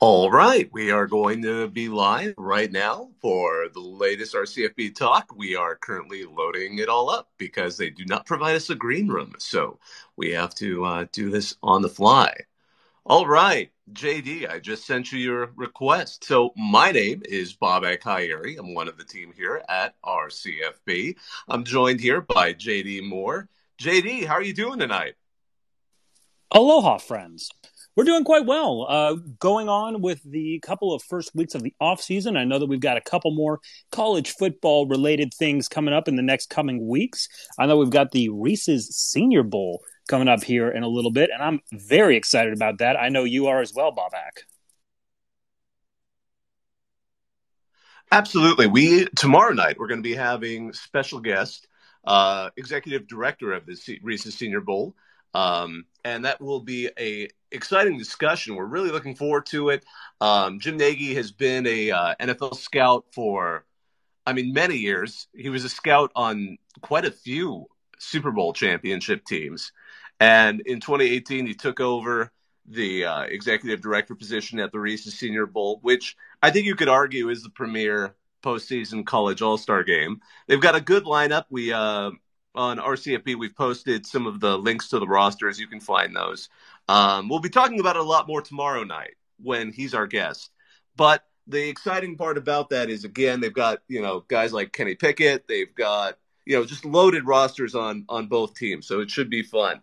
All right, we are going to be live right now for the latest RCFB talk. We are currently loading it all up because they do not provide us a green room, so we have to do this on the fly. All right, JD, I just sent you your request. So my name is Bob Akayeri. I'm one of the team here at RCFB. I'm joined here by JD Moore. JD, how are you doing tonight? Aloha, friends. We're doing quite well. Going on with the couple of first weeks of the off season. I know that we've got a couple more college football related things coming up in the next coming weeks. I know we've got the Reese's Senior Bowl coming up here in a little bit, and I'm very excited about that. I know you are as well, Bobak. Absolutely. Tomorrow night we're going to be having special guest, executive director of the Reese's Senior Bowl, and that will be a exciting discussion. We're really looking forward to it. Jim Nagy has been a NFL scout for, many years. He was a scout on quite a few Super Bowl championship teams, and in 2018 he took over the executive director position at the Reese's Senior Bowl, which I think you could argue is the premier postseason college all-star game. They've got a good lineup. We on RCFB, we've posted some of the links to the rosters. You can find those. We'll be talking about it a lot more tomorrow night when he's our guest. But the exciting part about that is, again, they've got, guys like Kenny Pickett. They've got, just loaded rosters on both teams. So it should be fun.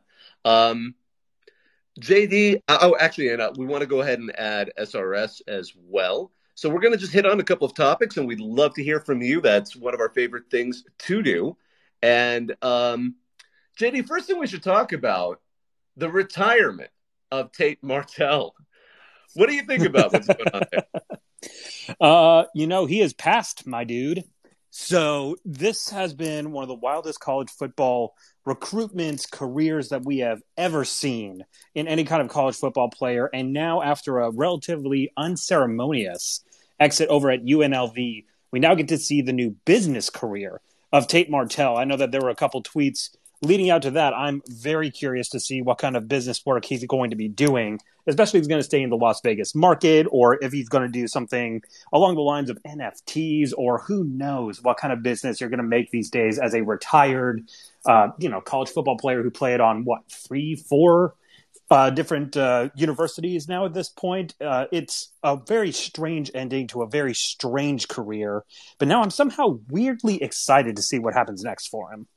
JD, actually, and we want to go ahead and add SRS as well. So we're going to just hit on a couple of topics, and we'd love to hear from you. That's one of our favorite things to do. And JD, first thing we should talk about, the retirement of Tate Martell. What do you think about what's going on there? He has passed, my dude. So this has been one of the wildest college football recruitments, careers that we have ever seen in any kind of college football player. And now, after a relatively unceremonious exit over at UNLV, we now get to see the new business career of Tate Martell. I know that there were a couple tweets leading out to that. I'm very curious to see what kind of business work he's going to be doing, especially if he's going to stay in the Las Vegas market or if he's going to do something along the lines of NFTs, or who knows what kind of business you're going to make these days as a retired, college football player who played on 3-4 different universities now at this point. It's a very strange ending to a very strange career, but now I'm somehow weirdly excited to see what happens next for him.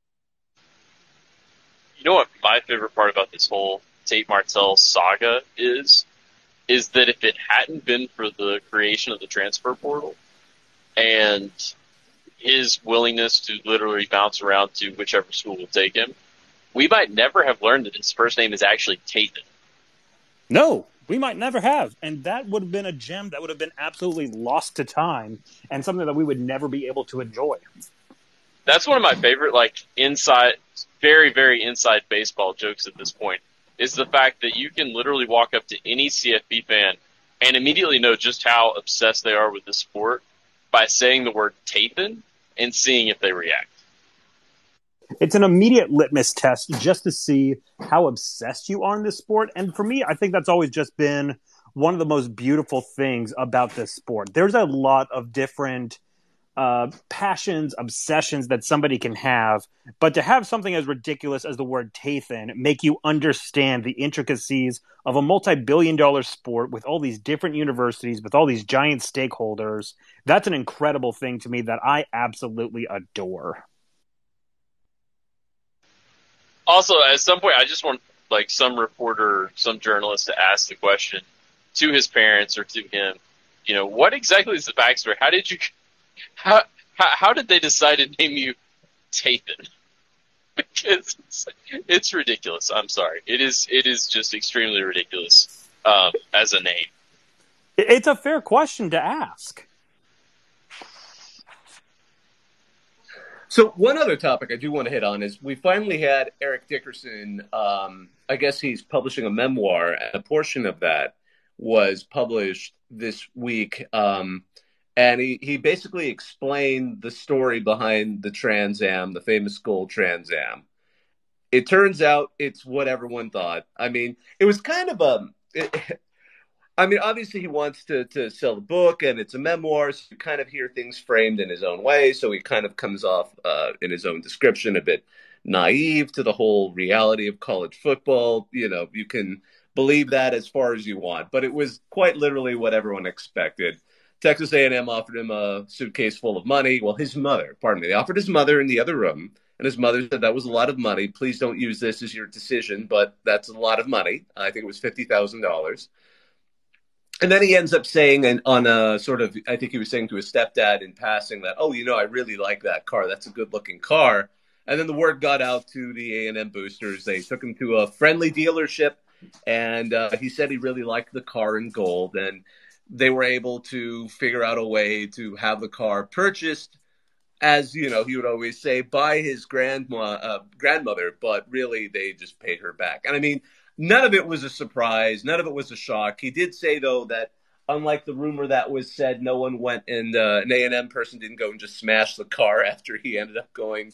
You know what my favorite part about this whole Tate Martell saga is that if it hadn't been for the creation of the transfer portal and his willingness to literally bounce around to whichever school will take him, we might never have learned that his first name is actually Tate. No, we might never have. And that would have been a gem that would have been absolutely lost to time and something that we would never be able to enjoy. That's one of my favorite, very, very inside baseball jokes at this point, is the fact that you can literally walk up to any CFP fan and immediately know just how obsessed they are with the sport by saying the word Tathan and seeing if they react. It's an immediate litmus test just to see how obsessed you are in this sport. And for me, I think that's always just been one of the most beautiful things about this sport. There's a lot of different passions, obsessions that somebody can have, but to have something as ridiculous as the word Tathan make you understand the intricacies of a multi-billion-dollar sport with all these different universities, with all these giant stakeholders, that's an incredible thing to me that I absolutely adore. Also, at some point, I just want some reporter, some journalist to ask the question to his parents or to him, what exactly is the backstory? How did they decide to name you Tathan? Because it's ridiculous. I'm sorry. It is just extremely ridiculous as a name. It's a fair question to ask. So one other topic I do want to hit on is we finally had Eric Dickerson. I guess he's publishing a memoir, and a portion of that was published this week. And he basically explained the story behind the Trans Am, the famous gold Trans Am. It turns out it's what everyone thought. It was kind of I mean, obviously he wants to sell the book, and it's a memoir, so you kind of hear things framed in his own way. So he kind of comes off in his own description a bit naive to the whole reality of college football. You know, you can believe that as far as you want, but it was quite literally what everyone expected. Texas A&M offered him a suitcase full of money. Well, his mother, pardon me, they offered his mother in the other room, and his mother said that was a lot of money. Please don't use this as your decision, but that's a lot of money. I think it was $50,000. And then he ends up saying, and on a sort of, I think he was saying to his stepdad in passing that, oh, you know, I really like that car. That's a good looking car. And then the word got out to the A&M boosters. They took him to a friendly dealership, and he said he really liked the car in gold. And they were able to figure out a way to have the car purchased, as you know, he would always say, by his grandmother, but really they just paid her back. And I mean, none of it was a surprise. None of it was a shock. He did say, though, that unlike the rumor that was said, no one went and an A&M person didn't go and just smash the car after he ended up going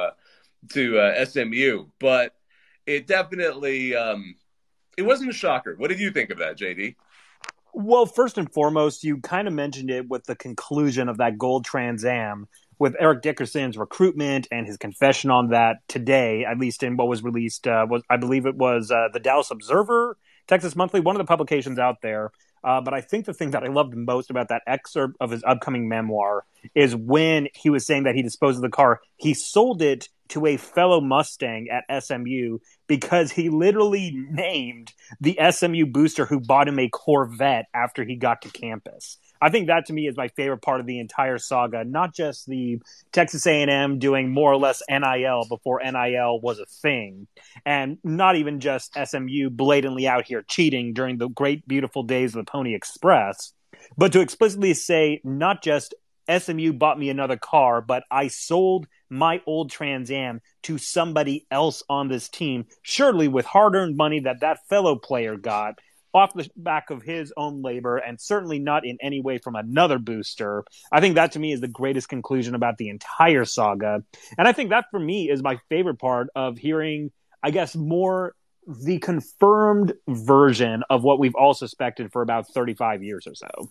to SMU. But it definitely it wasn't a shocker. What did you think of that, JD? Well, first and foremost, you kind of mentioned it with the conclusion of that gold Trans Am with Eric Dickerson's recruitment and his confession on that today, at least in what was released, I believe it was the Dallas Observer, Texas Monthly, one of the publications out there. But I think the thing that I loved most about that excerpt of his upcoming memoir is when he was saying that he disposed of the car, he sold it to a fellow Mustang at SMU because he literally named the SMU booster who bought him a Corvette after he got to campus. I think that to me is my favorite part of the entire saga, not just the Texas A&M doing more or less NIL before NIL was a thing, and not even just SMU blatantly out here cheating during the great, beautiful days of the Pony Express, but to explicitly say not just SMU bought me another car, but I sold my old Trans Am to somebody else on this team, surely with hard-earned money that fellow player got, off the back of his own labor, and certainly not in any way from another booster. I think that to me is the greatest conclusion about the entire saga. And I think that for me is my favorite part of hearing, I guess, more the confirmed version of what we've all suspected for about 35 years or so.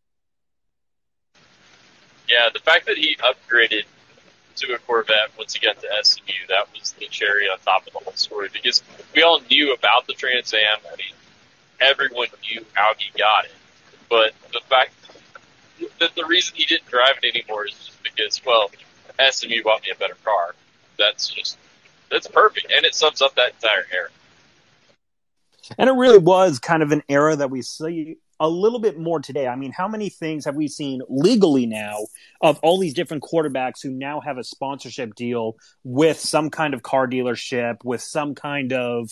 Yeah, the fact that he upgraded to a Corvette once again to SMU, that was the cherry on top of the whole story, because we all knew about the Trans Am. I mean, everyone knew how he got it, but the fact that the reason he didn't drive it anymore is just because, well, SMU bought me a better car. That's perfect, and it sums up that entire era. And it really was kind of an era that we see a little bit more today. I mean, how many things have we seen legally now of all these different quarterbacks who now have a sponsorship deal with some kind of car dealership, with some kind of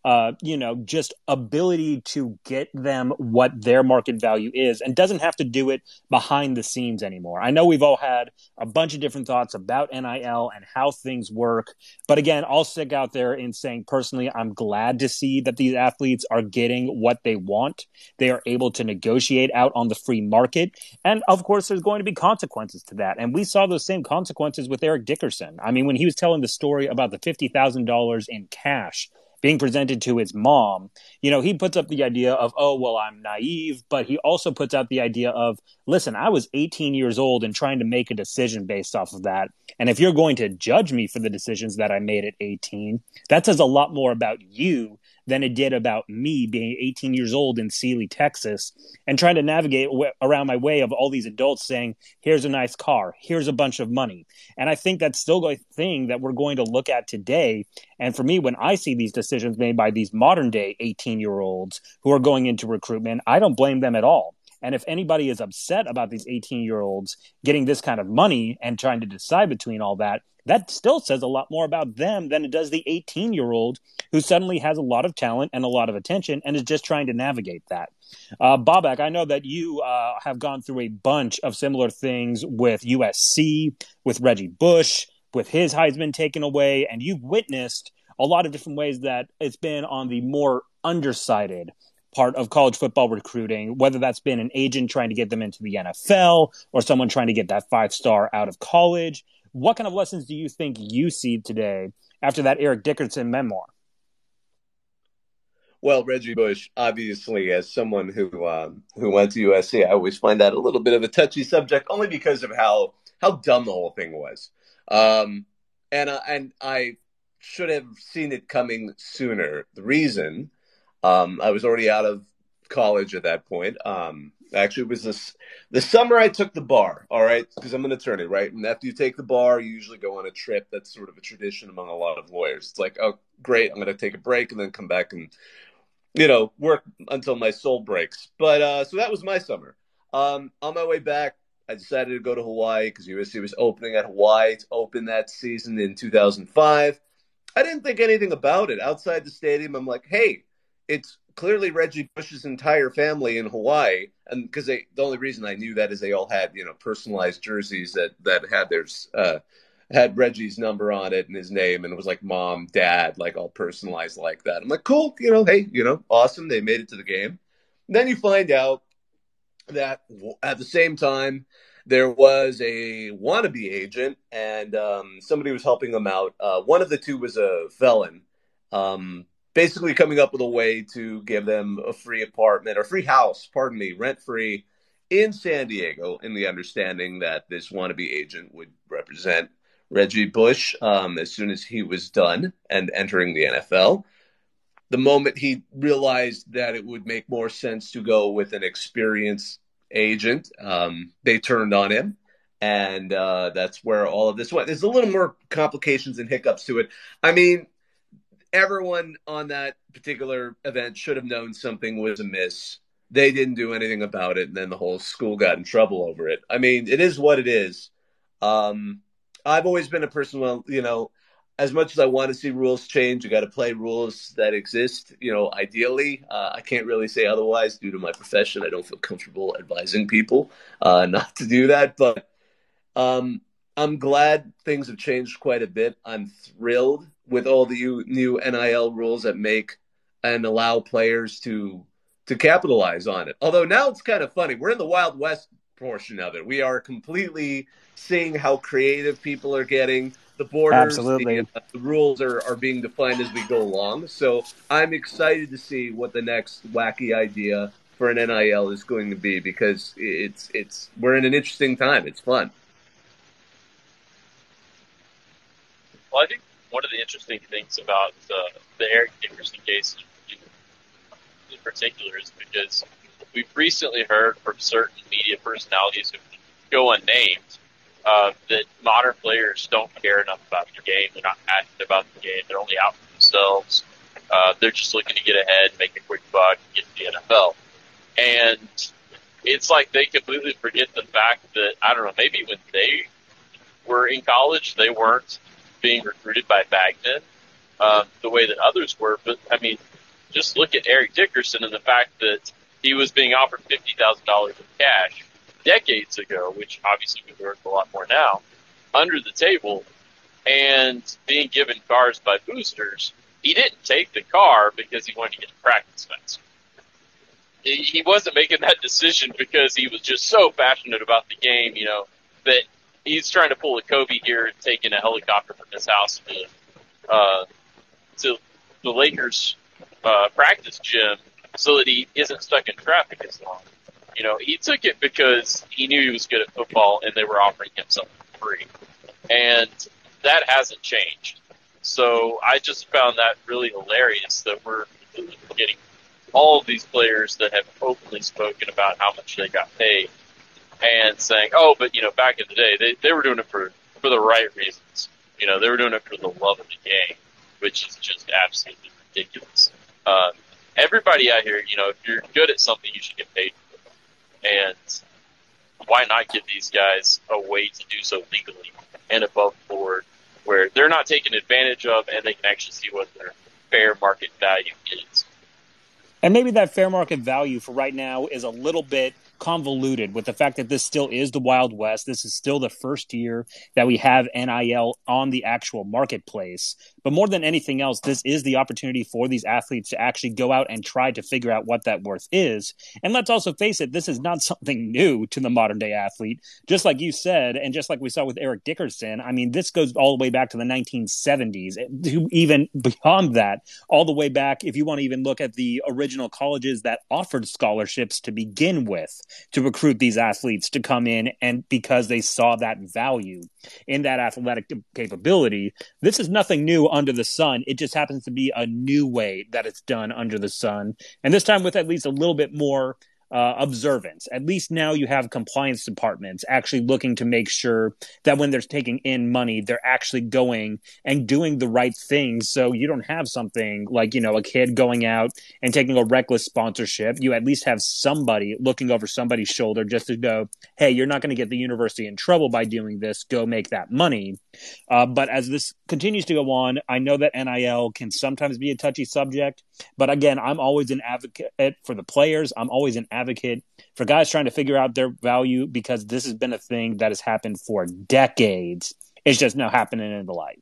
just ability to get them what their market value is, and doesn't have to do it behind the scenes anymore. I know we've all had a bunch of different thoughts about NIL and how things work. But again, I'll stick out there in saying personally, I'm glad to see that these athletes are getting what they want. They are able to negotiate out on the free market. And of course, there's going to be consequences to that. And we saw those same consequences with Eric Dickerson. I mean, when he was telling the story about the $50,000 in cash being presented to his mom, he puts up the idea of, oh, well, I'm naive, but he also puts out the idea of, listen, I was 18 years old and trying to make a decision based off of that. And if you're going to judge me for the decisions that I made at 18, that says a lot more about you than it did about me being 18 years old in Sealy, Texas, and trying to navigate around my way of all these adults saying, here's a nice car, here's a bunch of money. And I think that's still a thing that we're going to look at today. And for me, when I see these decisions made by these modern day 18-year-olds who are going into recruitment, I don't blame them at all. And if anybody is upset about these 18-year-olds getting this kind of money and trying to decide between all that, that still says a lot more about them than it does the 18-year-old who suddenly has a lot of talent and a lot of attention and is just trying to navigate that. Bobak, I know that you have gone through a bunch of similar things with USC, with Reggie Bush, with his Heisman taken away, and you've witnessed a lot of different ways that it's been on the more undersided part of college football recruiting, whether that's been an agent trying to get them into the NFL or someone trying to get that 5-star out of college. What kind of lessons do you think you see today after that Eric Dickerson memoir? Well, Reggie Bush, obviously, as someone who went to USC, I always find that a little bit of a touchy subject, only because of how dumb the whole thing was. Um, and I should have seen it coming sooner. The reason I was already out of college at that point. Actually, it was the summer I took the bar. All right, because I'm an attorney, right? And after you take the bar, you usually go on a trip. That's sort of a tradition among a lot of lawyers. It's like, oh, great, I'm going to take a break and then come back and work until my soul breaks. But so that was my summer. On my way back, I decided to go to Hawaii because USC was opening at Hawaii to open that season in 2005. I didn't think anything about it. Outside the stadium, I'm like, hey, it's clearly Reggie Bush's entire family in Hawaii. And because the only reason I knew that is they all had, personalized jerseys that had had Reggie's number on it and his name, and it was like mom, dad, like all personalized like that. I'm like, cool, hey, awesome. They made it to the game. And then you find out that at the same time, there was a wannabe agent, and somebody was helping them out. One of the two was a felon, basically coming up with a way to give them a free apartment or free house, pardon me, rent free in San Diego, in the understanding that this wannabe agent would represent Reggie Bush as soon as he was done and entering the NFL. The moment he realized that it would make more sense to go with an experienced agent, they turned on him. And that's where all of this went. There's a little more complications and hiccups to it. I mean, everyone on that particular event should have known something was amiss. They didn't do anything about it, and then the whole school got in trouble over it. I mean, it is what it is. I've always been a person, as much as I want to see rules change, you got to play rules that exist, ideally. I can't really say otherwise due to my profession. I don't feel comfortable advising people not to do that. But I'm glad things have changed quite a bit. I'm thrilled with all the new NIL rules that make and allow players to capitalize on it. Although now it's kind of funny. We're in the Wild West portion of it. We are completely seeing how creative people are getting. The borders, Absolutely. The rules are being defined as we go along. So I'm excited to see what the next wacky idea for an NIL is going to be, because we're in an interesting time. It's fun. Well, I think one of the interesting things about the Eric Dickerson case in particular is because we've recently heard from certain media personalities who go unnamed that modern players don't care enough about the game. They're not passionate about the game. They're only out for themselves. They're just looking to get ahead, make a quick buck, and get to the NFL. And it's like they completely forget the fact that, I don't know, maybe when they were in college, they weren't being recruited by Bagman the way that others were. But, I mean, just look at Eric Dickerson and the fact that he was being offered $50,000 in cash decades ago, which obviously would be worth a lot more now, under the table, and being given cars by boosters. He didn't take the car because he wanted to get the practice fence. He wasn't making that decision because he was just so passionate about the game, that he's trying to pull a Kobe here and taking a helicopter from his house to the Lakers practice gym so that he isn't stuck in traffic as long. He took it because he knew he was good at football and they were offering him something free. And that hasn't changed. So I just found that really hilarious that we're getting all of these players that have openly spoken about how much they got paid and saying, oh, but, back in the day, they were doing it for the right reasons. They were doing it for the love of the game, which is just absolutely ridiculous. Everybody out here, if you're good at something, you should get paid for it. And why not give these guys a way to do so legally and above board, where they're not taken advantage of and they can actually see what their fair market value is? And maybe that fair market value for right now is a little bit convoluted with the fact that this still is the Wild West. This is still the first year that we have NIL on the actual marketplace. But more than anything else, this is the opportunity for these athletes to actually go out and try to figure out what that worth is. And let's also face it, this is not something new to the modern day athlete. Just like you said, and just like we saw with Eric Dickerson, I mean, this goes all the way back to the 1970s, even beyond that, all the way back, if you want to even look at the original colleges that offered scholarships to begin with, to recruit these athletes to come in, and because they saw that value in that athletic capability. This is nothing new under the sun. It just happens to be a new way that it's done under the sun. And this time with at least a little bit more observance. At least now you have compliance departments actually looking to make sure that when they're taking in money, they're actually going and doing the right things. So you don't have something like, a kid going out and taking a reckless sponsorship. You at least have somebody looking over somebody's shoulder just to go, hey, you're not going to get the university in trouble by doing this. Go make that money. But as this continues to go on, I know that NIL can sometimes be a touchy subject. But again, I'm always an advocate for the players. I'm always an advocate for guys trying to figure out their value, because this has been a thing that has happened for decades. It's just now happening in the light.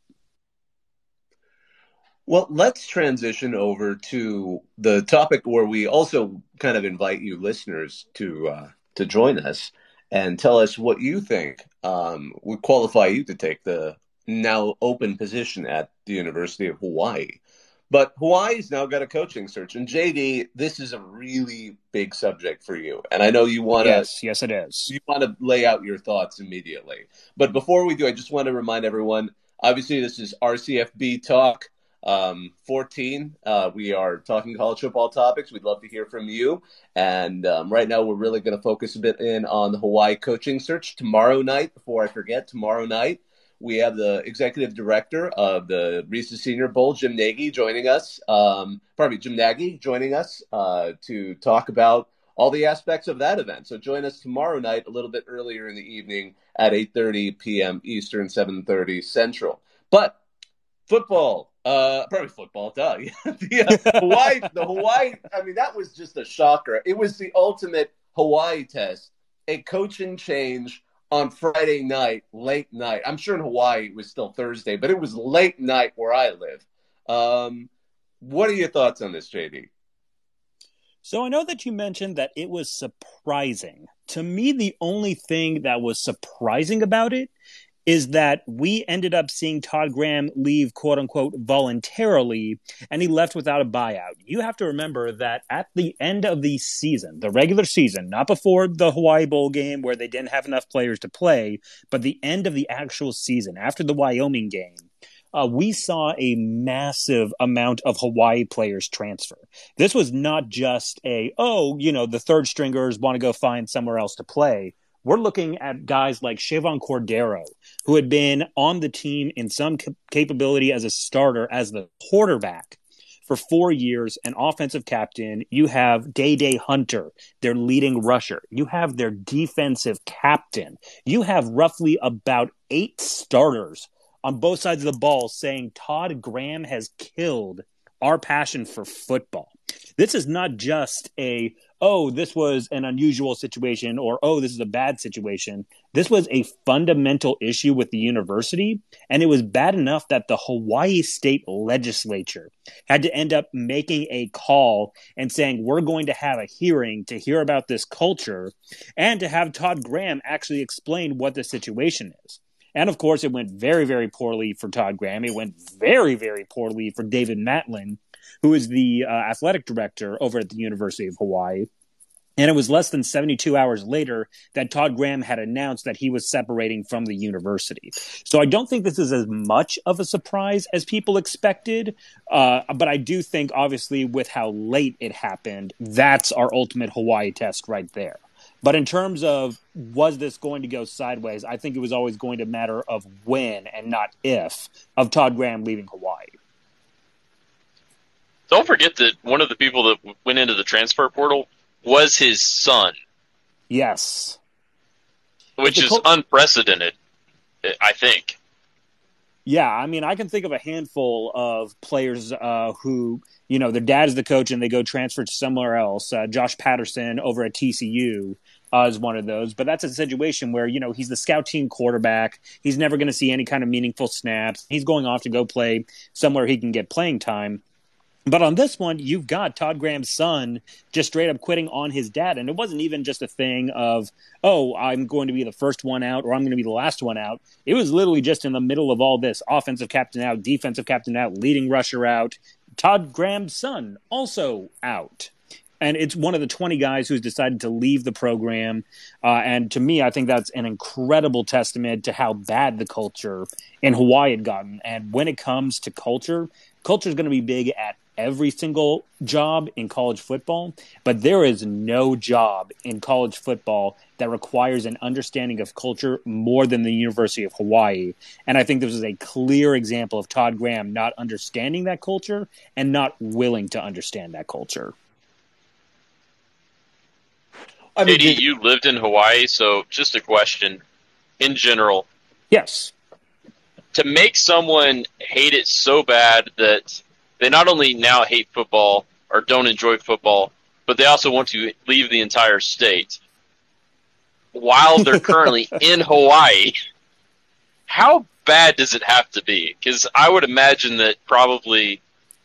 Well, let's transition over to the topic where we also kind of invite you listeners to join us and tell us what you think would qualify you to take the now open position at the University of Hawaii. But Hawaii's now got a coaching search. And JD, this is a really big subject for you. And I know you want to... Yes, it is. You want to lay out your thoughts immediately. But before we do, I just want to remind everyone, obviously this is RCFB Talk 14. We are talking college football topics. We'd love to hear from you. And right now we're really going to focus a bit in on the Hawaii coaching search. Tomorrow night, before I forget, we have the executive director of the Reese's Senior Bowl, Jim Nagy, joining us. Jim Nagy joining us to talk about all the aspects of that event. So join us tomorrow night, a little bit earlier in the evening at 8:30 p.m. Eastern, 7:30 Central. But football, football, duh. The Hawaii. I mean, that was just a shocker. It was the ultimate Hawaii test, a coaching change on Friday night, late night. I'm sure in Hawaii it was still Thursday, but it was late night where I live. What are your thoughts on this, JD? So I know that you mentioned that it was surprising. To me, the only thing that was surprising about it is that we ended up seeing Todd Graham leave, quote unquote, voluntarily, and he left without a buyout. You have to remember that at the end of the season, the regular season, not before the Hawaii Bowl game where they didn't have enough players to play, but the end of the actual season, after the Wyoming game, we saw a massive amount of Hawaii players transfer. This was not just the third stringers want to go find somewhere else to play. We're looking at guys like Shavon Cordero, who had been on the team in some capability as a starter, as the quarterback for 4 years, an offensive captain. You have Day Hunter, their leading rusher. You have their defensive captain. You have roughly about 8 starters on both sides of the ball saying Todd Graham has killed our passion for football. This is not just this was an unusual situation, or, this is a bad situation. This was a fundamental issue with the university, and it was bad enough that the Hawaii State Legislature had to end up making a call and saying, we're going to have a hearing to hear about this culture and to have Todd Graham actually explain what the situation is. And of course, it went very, very poorly for Todd Graham. It went very, very poorly for David Matlin, who is the athletic director over at the University of Hawaii. And it was less than 72 hours later that Todd Graham had announced that he was separating from the university. So I don't think this is as much of a surprise as people expected. But I do think, obviously, with how late it happened, that's our ultimate Hawaii test right there. But in terms of was this going to go sideways, I think it was always going to matter of when and not if of Todd Graham leaving Hawaii. Don't forget that one of the people that went into the transfer portal was his son. Yes. Which is unprecedented, I think. Yeah, I mean, I can think of a handful of players who their dad is the coach and they go transfer to somewhere else. Josh Patterson over at TCU is one of those. But that's a situation where, he's the scout team quarterback. He's never going to see any kind of meaningful snaps. He's going off to go play somewhere he can get playing time. But on this one, you've got Todd Graham's son just straight up quitting on his dad. And it wasn't even just a thing of, oh, I'm going to be the first one out or I'm going to be the last one out. It was literally just in the middle of all this. Offensive captain out, defensive captain out, leading rusher out. Todd Graham's son also out. And it's one of the 20 guys who's decided to leave the program. And to me, I think that's an incredible testament to how bad the culture in Hawaii had gotten. And when it comes to culture is going to be big at every single job in college football, but there is no job in college football that requires an understanding of culture more than the University of Hawaii. And I think this is a clear example of Todd Graham not understanding that culture and not willing to understand that culture. Katie, you lived in Hawaii, so just a question in general. Yes. To make someone hate it so bad that they not only now hate football or don't enjoy football, but they also want to leave the entire state while they're currently in Hawaii, how bad does it have to be? Because I would imagine that probably,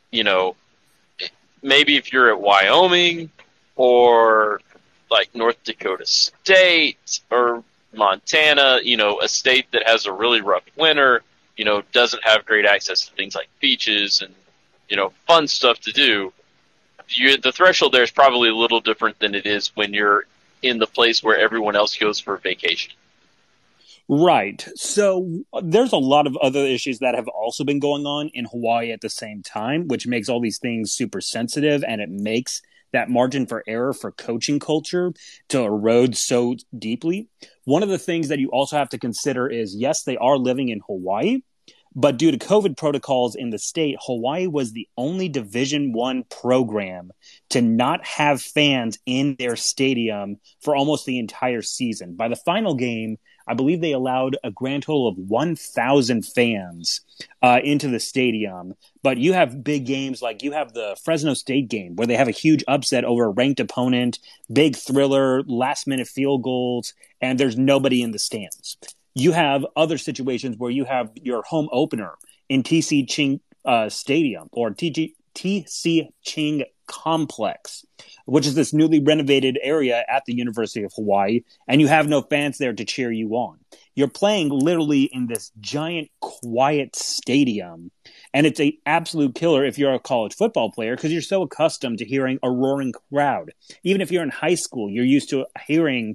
maybe if you're at Wyoming or like North Dakota State or Montana, a state that has a really rough winter, doesn't have great access to things like beaches and, fun stuff to do. The threshold there is probably a little different than it is when you're in the place where everyone else goes for vacation. Right. So there's a lot of other issues that have also been going on in Hawaii at the same time, which makes all these things super sensitive, and it makes that margin for error for coaching culture to erode so deeply. One of the things that you also have to consider is, yes, they are living in Hawaii, but due to COVID protocols in the state, Hawaii was the only Division I program to not have fans in their stadium for almost the entire season. By the final game, I believe they allowed a grand total of 1,000 fans into the stadium. But you have big games like you have the Fresno State game where they have a huge upset over a ranked opponent, big thriller, last-minute field goals, and there's nobody in the stands. You have other situations where you have your home opener in TC Ching Stadium or TC Ching Complex, which is this newly renovated area at the University of Hawaii, and you have no fans there to cheer you on. You're playing literally in this giant, quiet stadium, and it's an absolute killer if you're a college football player because you're so accustomed to hearing a roaring crowd. Even if you're in high school, you're used to hearing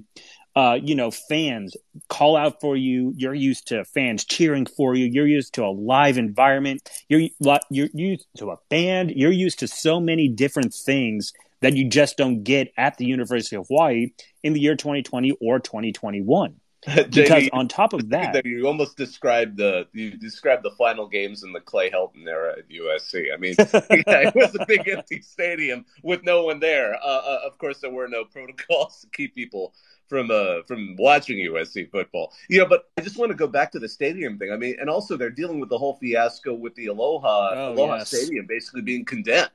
fans call out for you. You're used to fans cheering for you. You're used to a live environment. You're used to a band. You're used to so many different things that you just don't get at the University of Hawaii in the year 2020 or 2021. Because Jamie, on top of that, you almost described the final games in the Clay Helton era at USC. I mean, yeah, it was a big empty stadium with no one there. Of course, there were no protocols to keep people from watching USC football. But I just want to go back to the stadium thing. I mean, and also they're dealing with the whole fiasco with the Aloha Stadium basically being condemned.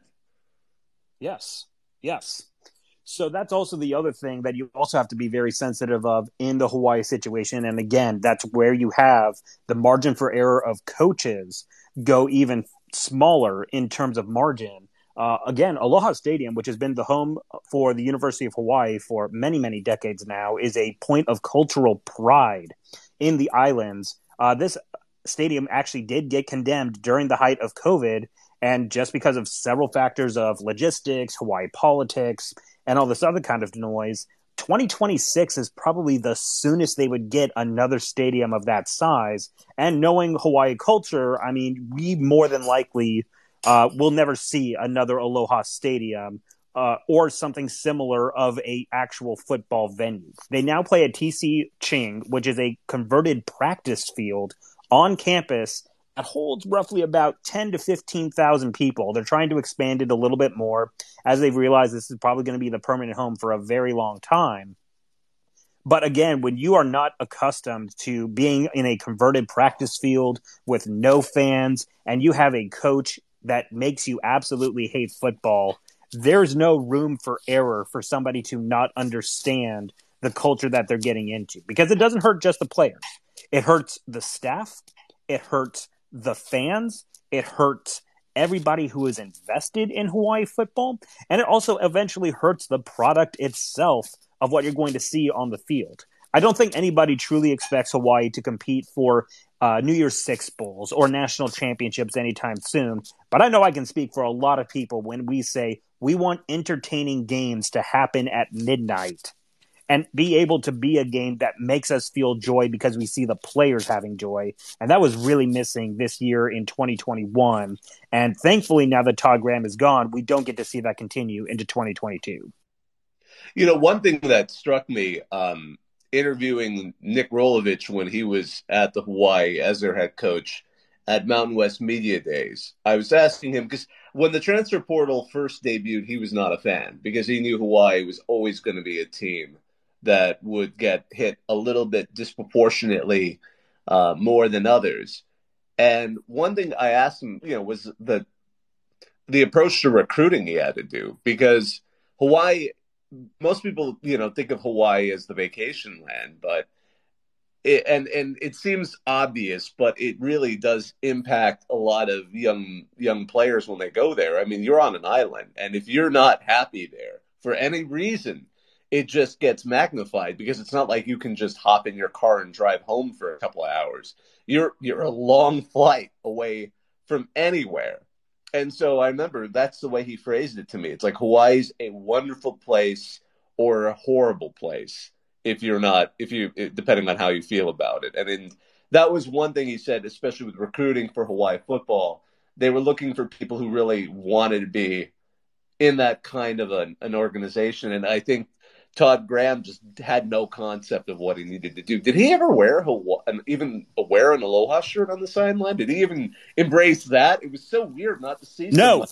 Yes. So that's also the other thing that you also have to be very sensitive of in the Hawaii situation. And again, that's where you have the margin for error of coaches go even smaller in terms of margin. Again, Aloha Stadium, which has been the home for the University of Hawaii for many, many decades now, is a point of cultural pride in the islands. This stadium actually did get condemned during the height of COVID, and just because of several factors of logistics, Hawaii politics, and all this other kind of noise, 2026 is probably the soonest they would get another stadium of that size. And knowing Hawaii culture, I mean, we more than likely will never see another Aloha Stadium or something similar of a actual football venue. They now play at TC Ching, which is a converted practice field on campus that holds roughly about 10 to 15,000 people. They're trying to expand it a little bit more as they've realized this is probably going to be the permanent home for a very long time. But again, when you are not accustomed to being in a converted practice field with no fans and you have a coach that makes you absolutely hate football, there's no room for error for somebody to not understand the culture that they're getting into, because it doesn't hurt just the players. It hurts the staff. It hurts the fans. It hurts everybody who is invested in Hawaii football. And it also eventually hurts the product itself of what you're going to see on the field. I don't think anybody truly expects Hawaii to compete for New Year's Six Bowls or national championships anytime soon. But I know I can speak for a lot of people when we say we want entertaining games to happen at midnight and be able to be a game that makes us feel joy because we see the players having joy. And that was really missing this year in 2021. And thankfully, now that Todd Graham is gone, we don't get to see that continue into 2022. You know, one thing that struck me interviewing Nick Rolovich when he was at the Hawaii as their head coach at Mountain West Media Days, I was asking him, because when the transfer portal first debuted, he was not a fan because he knew Hawaii was always going to be a team that would get hit a little bit disproportionately more than others. And one thing I asked him, was the approach to recruiting he had to do, because Hawaii, most people, think of Hawaii as the vacation land, but it seems obvious, but it really does impact a lot of young players when they go there. I mean, you're on an island, and if you're not happy there for any reason, it just gets magnified, because it's not like you can just hop in your car and drive home for a couple of hours. You're a long flight away from anywhere. And so I remember that's the way he phrased it to me. It's like Hawaii's a wonderful place or a horrible place depending on how you feel about it. And that was one thing he said, especially with recruiting for Hawaii football. They were looking for people who really wanted to be in that kind of an organization. And I think Todd Graham just had no concept of what he needed to do. Did he ever wear an Aloha shirt on the sideline? Did he even embrace that? It was so weird not to see. No,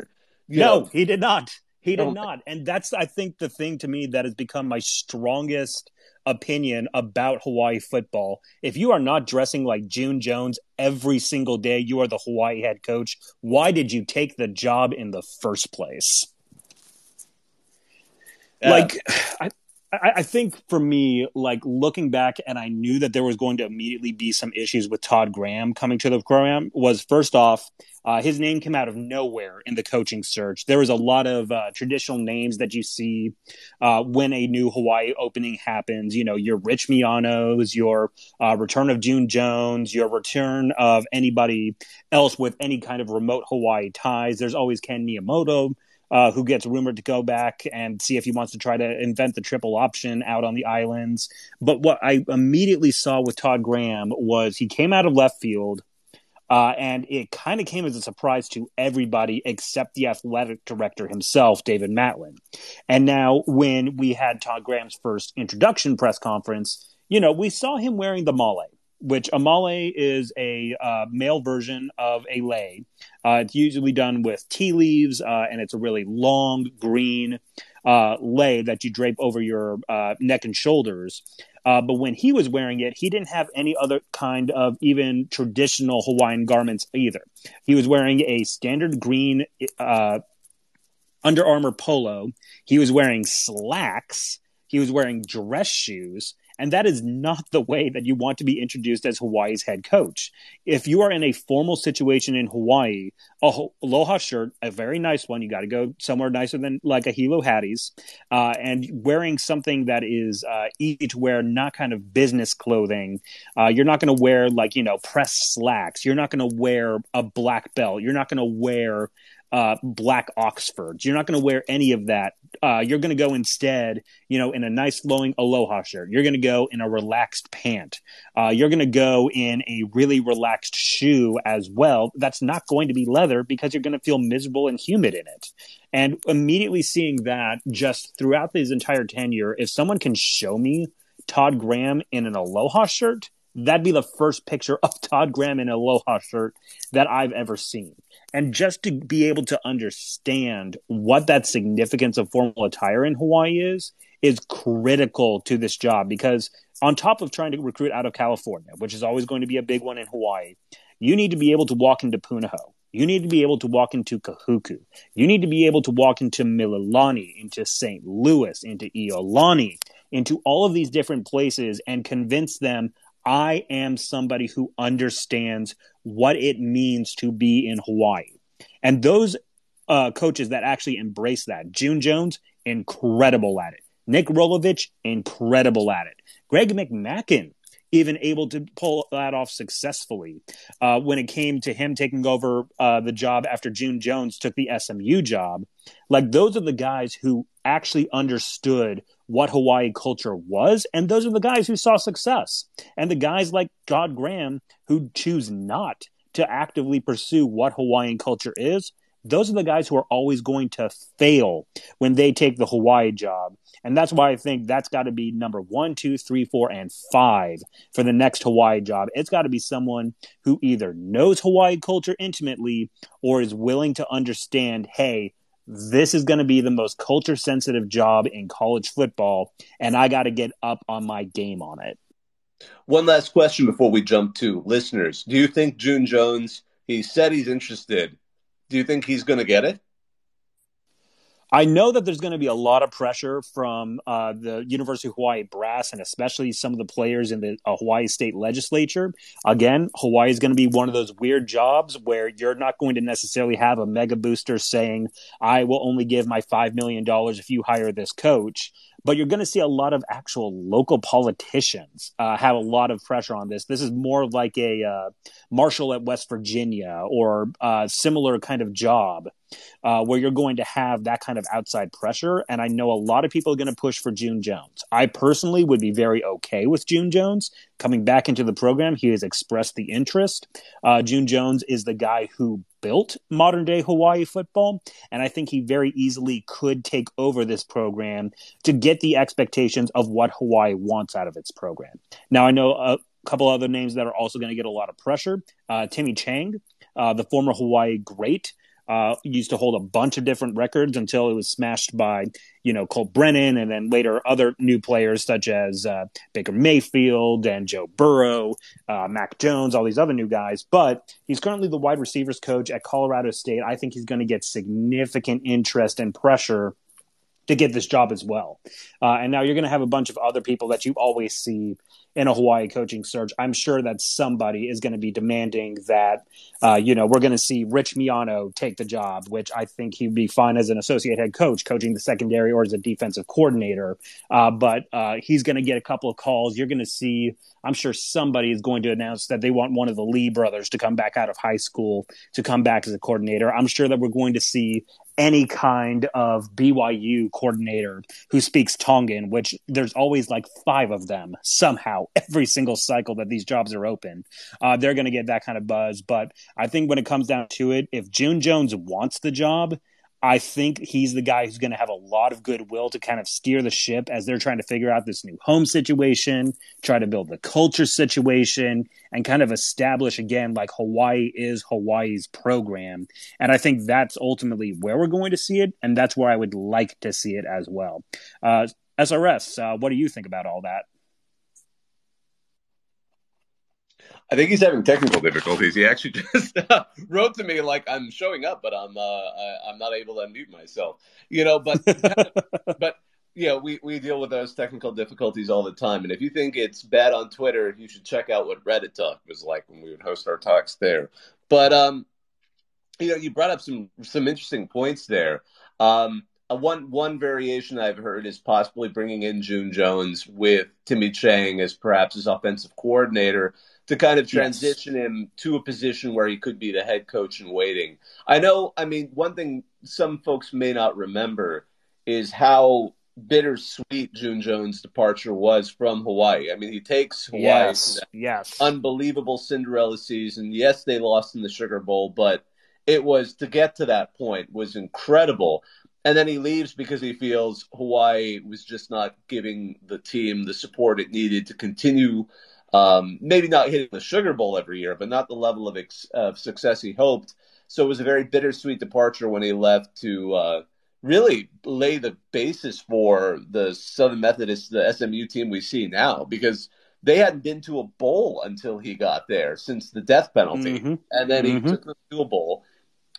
he did not. He did not. And that's, I think, the thing to me that has become my strongest opinion about Hawaii football. If you are not dressing like June Jones every single day, you are the Hawaii head coach. Why did you take the job in the first place? I think for me, looking back, and I knew that there was going to immediately be some issues with Todd Graham coming to the program, was first off, his name came out of nowhere in the coaching search. There was a lot of traditional names that you see when a new Hawaii opening happens. Your Rich Mianos, your return of June Jones, your return of anybody else with any kind of remote Hawaii ties. There's always Ken Niyamoto, who gets rumored to go back and see if he wants to try to invent the triple option out on the islands. But what I immediately saw with Todd Graham was he came out of left field, and it kind of came as a surprise to everybody except the athletic director himself, David Matlin. And now when we had Todd Graham's first introduction press conference, we saw him wearing the male, which a male is a male version of a lei. It's usually done with tea leaves, and it's a really long green lei that you drape over your neck and shoulders. But when he was wearing it, he didn't have any other kind of even traditional Hawaiian garments either. He was wearing a standard green Under Armour polo. He was wearing slacks. He was wearing dress shoes. And that is not the way that you want to be introduced as Hawaii's head coach. If you are in a formal situation in Hawaii, a Aloha shirt, a very nice one, you got to go somewhere nicer than like a Hilo Hattie's, and wearing something that is easy to wear, not kind of business clothing. You're not going to wear pressed slacks. You're not going to wear a black belt. You're not going to wear black Oxfords. You're not going to wear any of that. You're going to go instead, in a nice flowing Aloha shirt. You're going to go in a relaxed pant. You're going to go in a really relaxed shoe as well. That's not going to be leather because you're going to feel miserable and humid in it. And immediately seeing that just throughout his entire tenure, if someone can show me Todd Graham in an Aloha shirt, that'd be the first picture of Todd Graham in an Aloha shirt that I've ever seen. And just to be able to understand what that significance of formal attire in Hawaii is critical to this job, because on top of trying to recruit out of California, which is always going to be a big one in Hawaii, you need to be able to walk into Punahou You need to be able to walk into Kahuku. You need to be able to walk into Mililani, into St. Louis, into Iolani, into all of these different places and convince them I am somebody who understands what it means to be in Hawaii. And those coaches that actually embrace that, June Jones, incredible at it. Nick Rolovich, incredible at it. Greg McMackin, even able to pull that off successfully when it came to him taking over the job after June Jones took the SMU job. Like, those are the guys who actually understood what Hawaii culture was, and those are the guys who saw success. And the guys like Todd Graham who choose not to actively pursue what Hawaiian culture is, those are the guys who are always going to fail when they take the Hawaii job. And that's why I think that's got to be number 1, 2, 3, 4, and 5 for the next Hawaii job. It's got to be someone who either knows Hawaii culture intimately or is willing to understand, hey, this is going to be the most culture sensitive job in college football, and I got to get up on my game on it. One last question before we jump to listeners. Do you think June Jones, he said he's interested, do you think he's going to get it? I know that there's going to be a lot of pressure from the University of Hawaii brass and especially some of the players in the Hawaii state legislature. Again, Hawaii is going to be one of those weird jobs where you're not going to necessarily have a mega booster saying, I will only give my $5 million if you hire this coach. But you're going to see a lot of actual local politicians have a lot of pressure on this. This is more like a Marshall at West Virginia or similar kind of job where you're going to have that kind of outside pressure. And I know a lot of people are going to push for June Jones. I personally would be very okay with June Jones coming back into the program. He has expressed the interest. June Jones is the guy who built modern day Hawaii football. And I think he very easily could take over this program to get the expectations of what Hawaii wants out of its program. Now, I know a couple other names that are also going to get a lot of pressure. Timmy Chang, the former Hawaii great, used to hold a bunch of different records until it was smashed by, Colt Brennan and then later other new players such as Baker Mayfield and Joe Burrow, Mac Jones, all these other new guys. But he's currently the wide receivers coach at Colorado State. I think he's going to get significant interest and pressure to get this job as well. And now you're going to have a bunch of other people that you always see in a Hawaii coaching search. I'm sure that somebody is going to be demanding that, we're going to see Rich Miano take the job, which I think he'd be fine as an associate head coach, coaching the secondary or as a defensive coordinator. But he's going to get a couple of calls. You're going to see, I'm sure somebody is going to announce that they want one of the Lee brothers to come back out of high school to come back as a coordinator. I'm sure that we're going to see any kind of BYU coordinator who speaks Tongan, which there's always like 5 of them somehow every single cycle that these jobs are open. They're going to get that kind of buzz. But I think when it comes down to it, if June Jones wants the job, I think he's the guy who's going to have a lot of goodwill to kind of steer the ship as they're trying to figure out this new home situation, try to build the culture situation, and kind of establish again, like Hawaii is Hawaii's program. And I think that's ultimately where we're going to see it. And that's where I would like to see it as well. SRS, what do you think about all that? I think he's having technical difficulties. He actually just wrote to me like, I'm showing up, but I'm not able to unmute myself. But we deal with those technical difficulties all the time. And if you think it's bad on Twitter, you should check out what Reddit Talk was like when we would host our talks there. But you brought up some interesting points there. One variation I've heard is possibly bringing in June Jones with Timmy Chang as perhaps his offensive coordinator to kind of transition him to a position where he could be the head coach in waiting. One thing some folks may not remember is how bittersweet June Jones' departure was from Hawaii. I mean, he takes Hawaii to that unbelievable Cinderella season. Yes, they lost in the Sugar Bowl, but it was to get to that point was incredible. And then he leaves because he feels Hawaii was just not giving the team the support it needed to continue, maybe not hitting the Sugar Bowl every year, but not the level of success he hoped. So it was a very bittersweet departure when he left to really lay the basis for the Southern Methodist, the SMU team we see now, because they hadn't been to a bowl until he got there since the death penalty. Mm-hmm. And then he took them to a bowl.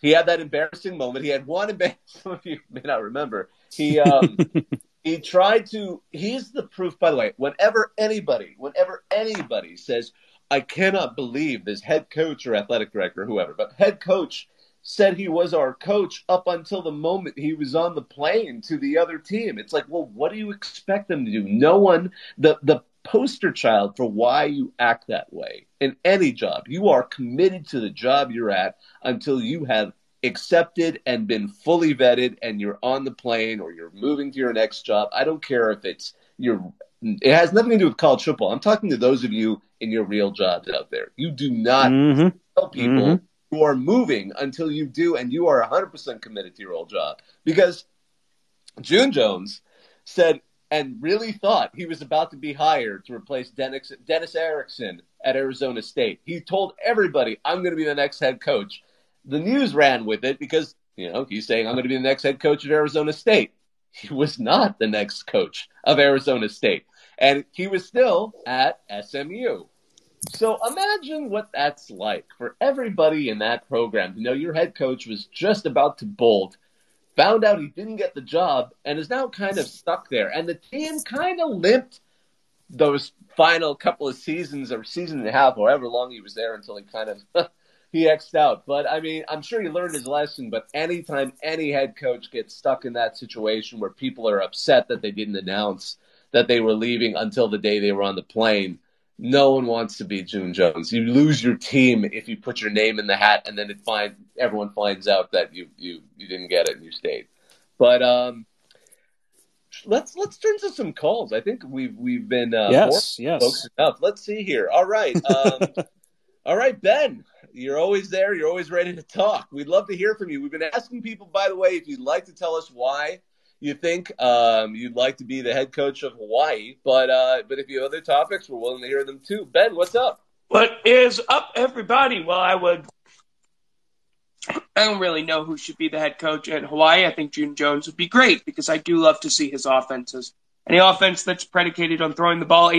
he had that embarrassing moment. He had one embarrassing. Some of you may not remember. He tried to. He's the proof. By the way, whenever anybody says, "I cannot believe this head coach or athletic director, or whoever," but head coach said he was our coach up until the moment he was on the plane to the other team. It's like, well, what do you expect them to do? No one. The poster child for why you act that way in any job. You are committed to the job you're at until you have accepted and been fully vetted and you're on the plane or you're moving to your next job. I don't care if it has nothing to do with college football. I'm talking to those of you in your real jobs out there. You do not tell people who are moving until you do, and you are 100% committed to your old job. Because June Jones said and really thought he was about to be hired to replace Dennis Erickson at Arizona State. He told everybody, I'm going to be the next head coach. The news ran with it because, he's saying, I'm going to be the next head coach at Arizona State. He was not the next coach of Arizona State. And he was still at SMU. So imagine what that's like for everybody in that program to know your head coach was just about to bolt, found out he didn't get the job, and is now kind of stuck there. And the team kind of limped those final couple of seasons or season and a half, however long he was there, until he kind of he X'd out. But, I mean, I'm sure he learned his lesson. But anytime any head coach gets stuck in that situation where people are upset that they didn't announce that they were leaving until the day they were on the plane, no one wants to be June Jones. You lose your team if you put your name in the hat and then everyone finds out that you didn't get it and you stayed. But let's turn to some calls. I think we've been yes. folks enough. Let's see here. All right, all right, Ben. You're always there. You're always ready to talk. We'd love to hear from you. We've been asking people, by the way, if you'd like to tell us why you think you'd like to be the head coach of Hawaii. But if you have other topics, we're willing to hear them too. Ben, what's up? What is up, everybody? Well, I don't really know who should be the head coach at Hawaii. I think June Jones would be great because I do love to see his offenses. Any offense that's predicated on throwing the ball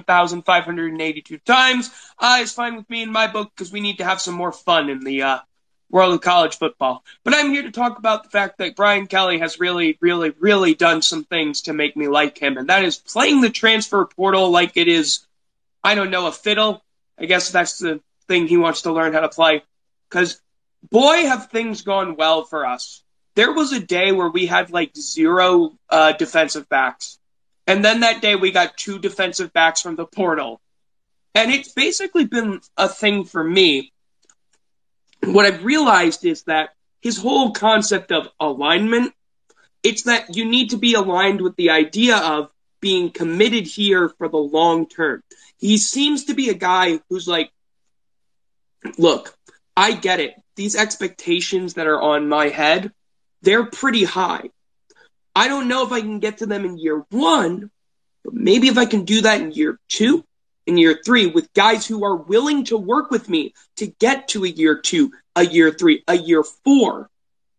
87,582 times is fine with me in my book because we need to have some more fun in the world of college football. But I'm here to talk about the fact that Brian Kelly has really, really, really done some things to make me like him, and that is playing the transfer portal like it is, I don't know, a fiddle. I guess that's the thing he wants to learn how to play. Because, boy, have things gone well for us. There was a day where we had, 0 defensive backs. And then that day we got 2 defensive backs from the portal. And it's basically been a thing for me. What I've realized is that his whole concept of alignment, it's that you need to be aligned with the idea of being committed here for the long term. He seems to be a guy who's like, look, I get it. These expectations that are on my head, they're pretty high. I don't know if I can get to them in year 1, but maybe if I can do that in year 2, in year 3, with guys who are willing to work with me to get to a year 2, a year 3, a year 4,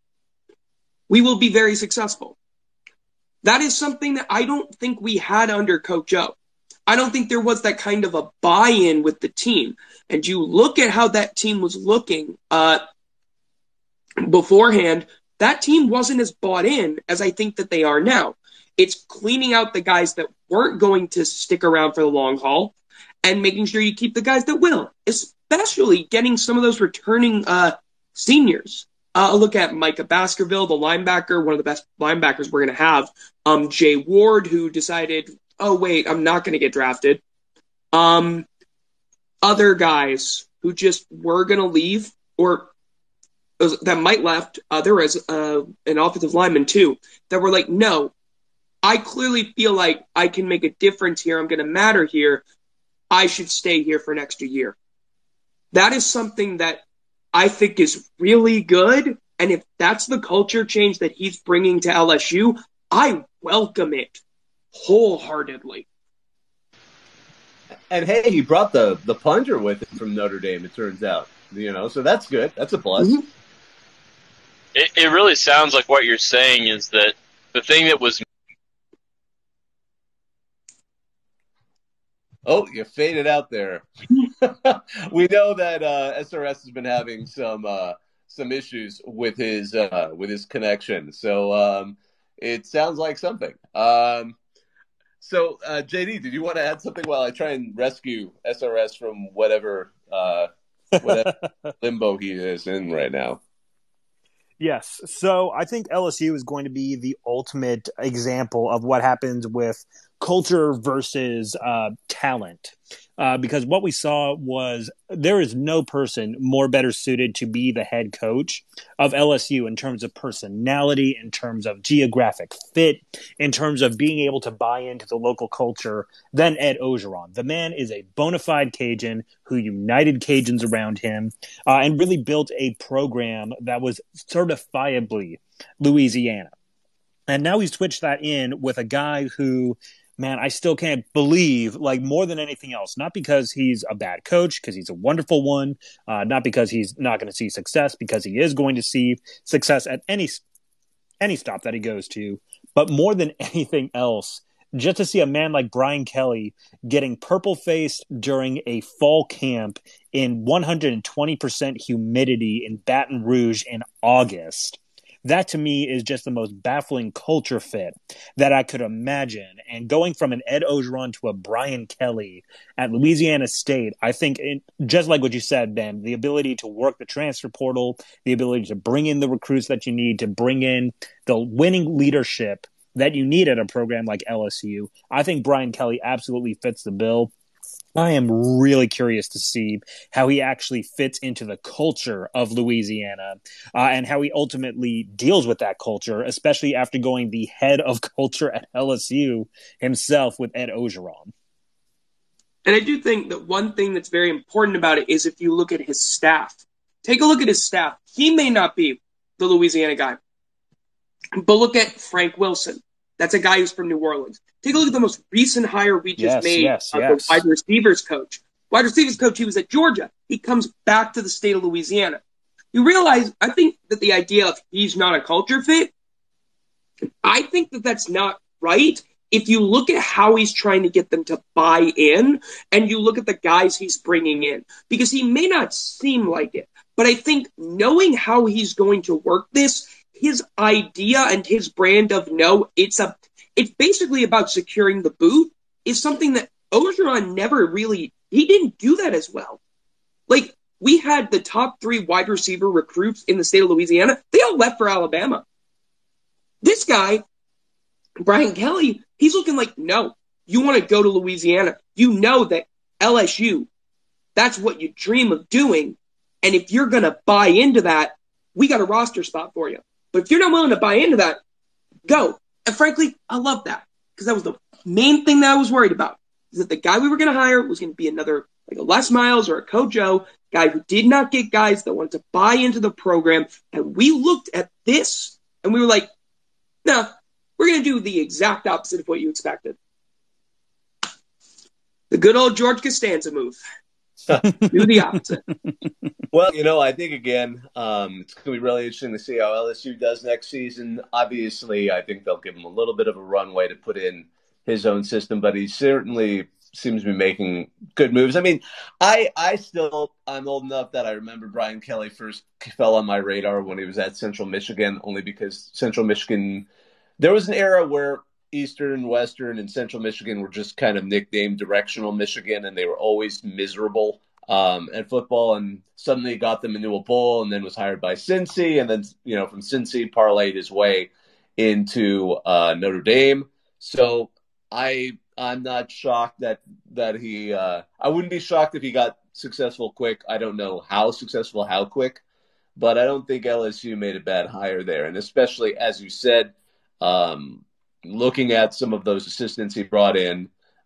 we will be very successful. That is something that I don't think we had under Coach O. I don't think there was that kind of a buy-in with the team. And you look at how that team was looking beforehand, that team wasn't as bought in as I think that they are now. It's cleaning out the guys that weren't going to stick around for the long haul and making sure you keep the guys that will, especially getting some of those returning seniors. Look at Micah Baskerville, the linebacker, one of the best linebackers we're going to have. Jay Ward, who decided, oh, wait, I'm not going to get drafted. Other guys who just were going to leave or that might left. There was an offensive lineman, too, that were like, no, I clearly feel like I can make a difference here. I'm going to matter here. I should stay here for an extra year. That is something that I think is really good. And if that's the culture change that he's bringing to LSU, I welcome it wholeheartedly. And hey, he brought the plunger with him from Notre Dame, it turns out. So that's good. That's a plus. Mm-hmm. It really sounds like what you're saying is that the thing that was... Oh, you faded out there. We know that SRS has been having some some issues with his connection. So it sounds like something. So JD, did you want to add something while I try and rescue SRS from whatever limbo he is in right now? Yes. So I think LSU is going to be the ultimate example of what happens with culture versus talent. Because what we saw was there is no person more better suited to be the head coach of LSU in terms of personality, in terms of geographic fit, in terms of being able to buy into the local culture than Ed Ogeron. The man is a bona fide Cajun who united Cajuns around him and really built a program that was certifiably Louisiana. And now he's switched that in with a guy who, man, I still can't believe, like, more than anything else, not because he's a bad coach, because he's a wonderful one, not because he's not going to see success, because he is going to see success at any stop that he goes to, but more than anything else, just to see a man like Brian Kelly getting purple-faced during a fall camp in 120% humidity in Baton Rouge in August. That to me is just the most baffling culture fit that I could imagine. And going from an Ed Ogeron to a Brian Kelly at Louisiana State, I think just like what you said, Ben, the ability to work the transfer portal, the ability to bring in the recruits that you need, to bring in the winning leadership that you need at a program like LSU, I think Brian Kelly absolutely fits the bill. I am really curious to see how he actually fits into the culture of Louisiana and how he ultimately deals with that culture, especially after going the head of culture at LSU himself with Ed Ogeron. And I do think that one thing that's very important about it is if you look at his staff. Take a look at his staff. He may not be the Louisiana guy, but look at Frank Wilson. That's a guy who's from New Orleans. Take a look at the most recent hire we just made, the wide receivers coach. Wide receivers coach, he was at Georgia. He comes back to the state of Louisiana. You realize, I think that the idea of he's not a culture fit, I think that that's not right. If you look at how he's trying to get them to buy in, and you look at the guys he's bringing in, because he may not seem like it, but I think knowing how he's going to work this, his idea and his brand of it's basically about securing the boot is something that Ogeron never really, he didn't do that as well. Like, we had the top 3 wide receiver recruits in the state of Louisiana. They all left for Alabama. This guy, Brian Kelly, he's looking like, no, you want to go to Louisiana. You know that LSU, that's what you dream of doing. And if you're going to buy into that, we got a roster spot for you. But if you're not willing to buy into that, go. And frankly, I love that because that was the main thing that I was worried about, is that the guy we were going to hire was going to be another, like a Les Miles or a Coach O, guy who did not get guys that wanted to buy into the program. And we looked at this and we were like, no, we're going to do the exact opposite of what you expected. The good old George Costanza move. Do the opposite. Well, I think, again, it's going to be really interesting to see how LSU does next season. Obviously, I think they'll give him a little bit of a runway to put in his own system, but he certainly seems to be making good moves. I mean, I'm old enough that I remember Brian Kelly first fell on my radar when he was at Central Michigan, only because Central Michigan, there was an era where Eastern, Western, and Central Michigan were just kind of nicknamed Directional Michigan, and they were always miserable at football, and suddenly got them into a bowl, and then was hired by Cincy, and then from Cincy parlayed his way into Notre Dame. So I'm not shocked that he. I wouldn't be shocked if he got successful quick. I don't know how successful, how quick, but I don't think LSU made a bad hire there, and especially as you said. Looking at some of those assistants he brought in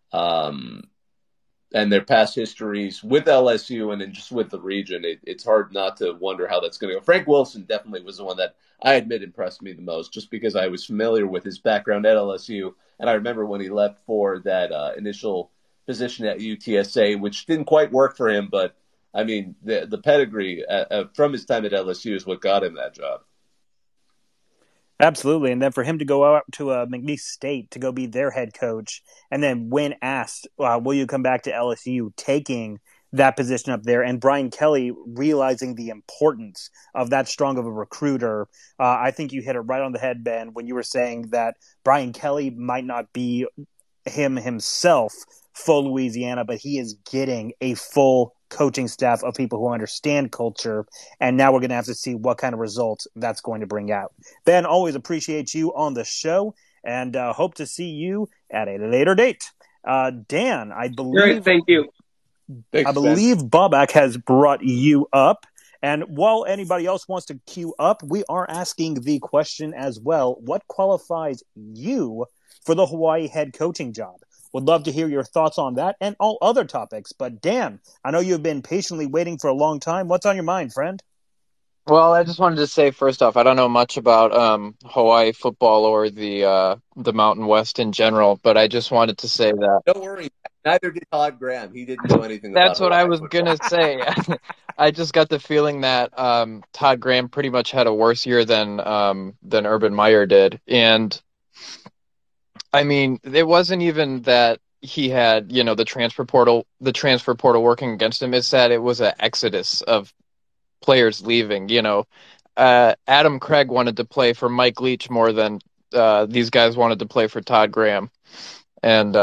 and their past histories with LSU and then just with the region, it's hard not to wonder how that's going to go. Frank Wilson definitely was the one that I admit impressed me the most, just because I was familiar with his background at LSU. And I remember when he left for that initial position at UTSA, which didn't quite work for him. But, I mean, the pedigree from his time at LSU is what got him that job. Absolutely. And then for him to go out to McNeese State to go be their head coach, and then when asked, will you come back to LSU, taking that position up there. And Brian Kelly realizing the importance of that strong of a recruiter. I think you hit it right on the head, Ben, when you were saying that Brian Kelly might not be himself full Louisiana, but he is getting a full coaching staff of people who understand culture. And now we're going to have to see what kind of results that's going to bring out. Ben, always appreciate you on the show and hope to see you at a later date. Dan, I believe. Great, thank you. Thanks, I believe Bobak has brought you up. And while anybody else wants to queue up, we are asking the question as well. What qualifies you for the Hawaii head coaching job? Would love to hear your thoughts on that and all other topics. But Dan, I know you've been patiently waiting for a long time. What's on your mind, friend? Well, I just wanted to say first off, I don't know much about Hawaii football or the Mountain West in general, but I just wanted to say that. Don't worry, neither did Todd Graham. He didn't know anything That's about what I Hawaii was football. gonna say. I just got the feeling that Todd Graham pretty much had a worse year than Urban Meyer did, and I mean, it wasn't even that he had the transfer portal working against him. It's that it was an exodus of players leaving. Adam Craig wanted to play for Mike Leach more than these guys wanted to play for Todd Graham, and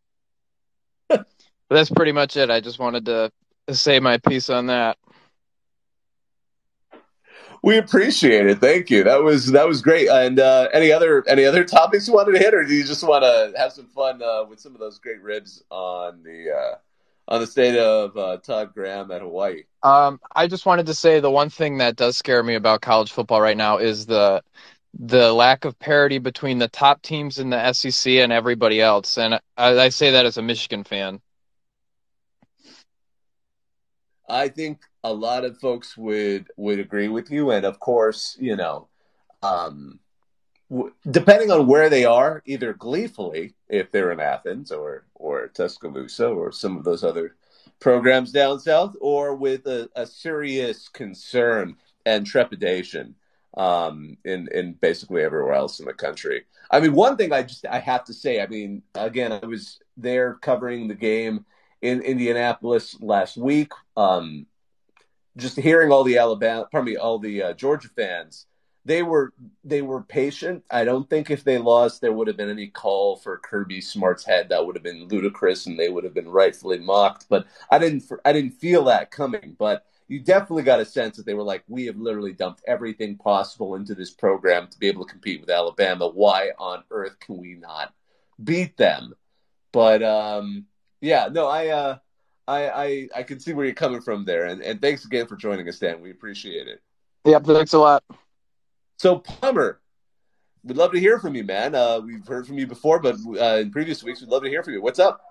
that's pretty much it. I just wanted to say my piece on that. We appreciate it. Thank you. That was great. And any other topics you wanted to hit, or do you just want to have some fun with some of those great ribs on the state of Todd Graham at Hawaii? I just wanted to say the one thing that does scare me about college football right now is the lack of parity between the top teams in the SEC and everybody else. And I say that as a Michigan fan. I think a lot of folks would agree with you, and of course, depending on where they are, either gleefully if they're in Athens or Tuscaloosa or some of those other programs down south, or with a serious concern and trepidation in basically everywhere else in the country. I mean, one thing I have to say, I mean, again, I was there covering the game in Indianapolis last week. Just hearing all the Georgia fans, they were patient. I don't think if they lost, there would have been any call for Kirby Smart's head. That would have been ludicrous, and they would have been rightfully mocked. But I didn't feel that coming. But you definitely got a sense that they were like, we have literally dumped everything possible into this program to be able to compete with Alabama. Why on earth can we not beat them? But yeah, no, I can see where you're coming from there, and thanks again for joining us, Dan. We appreciate it. Yep, thanks a lot. So, Plummer, we'd love to hear from you, man. We've heard from you before, but in previous weeks, we'd love to hear from you. What's up?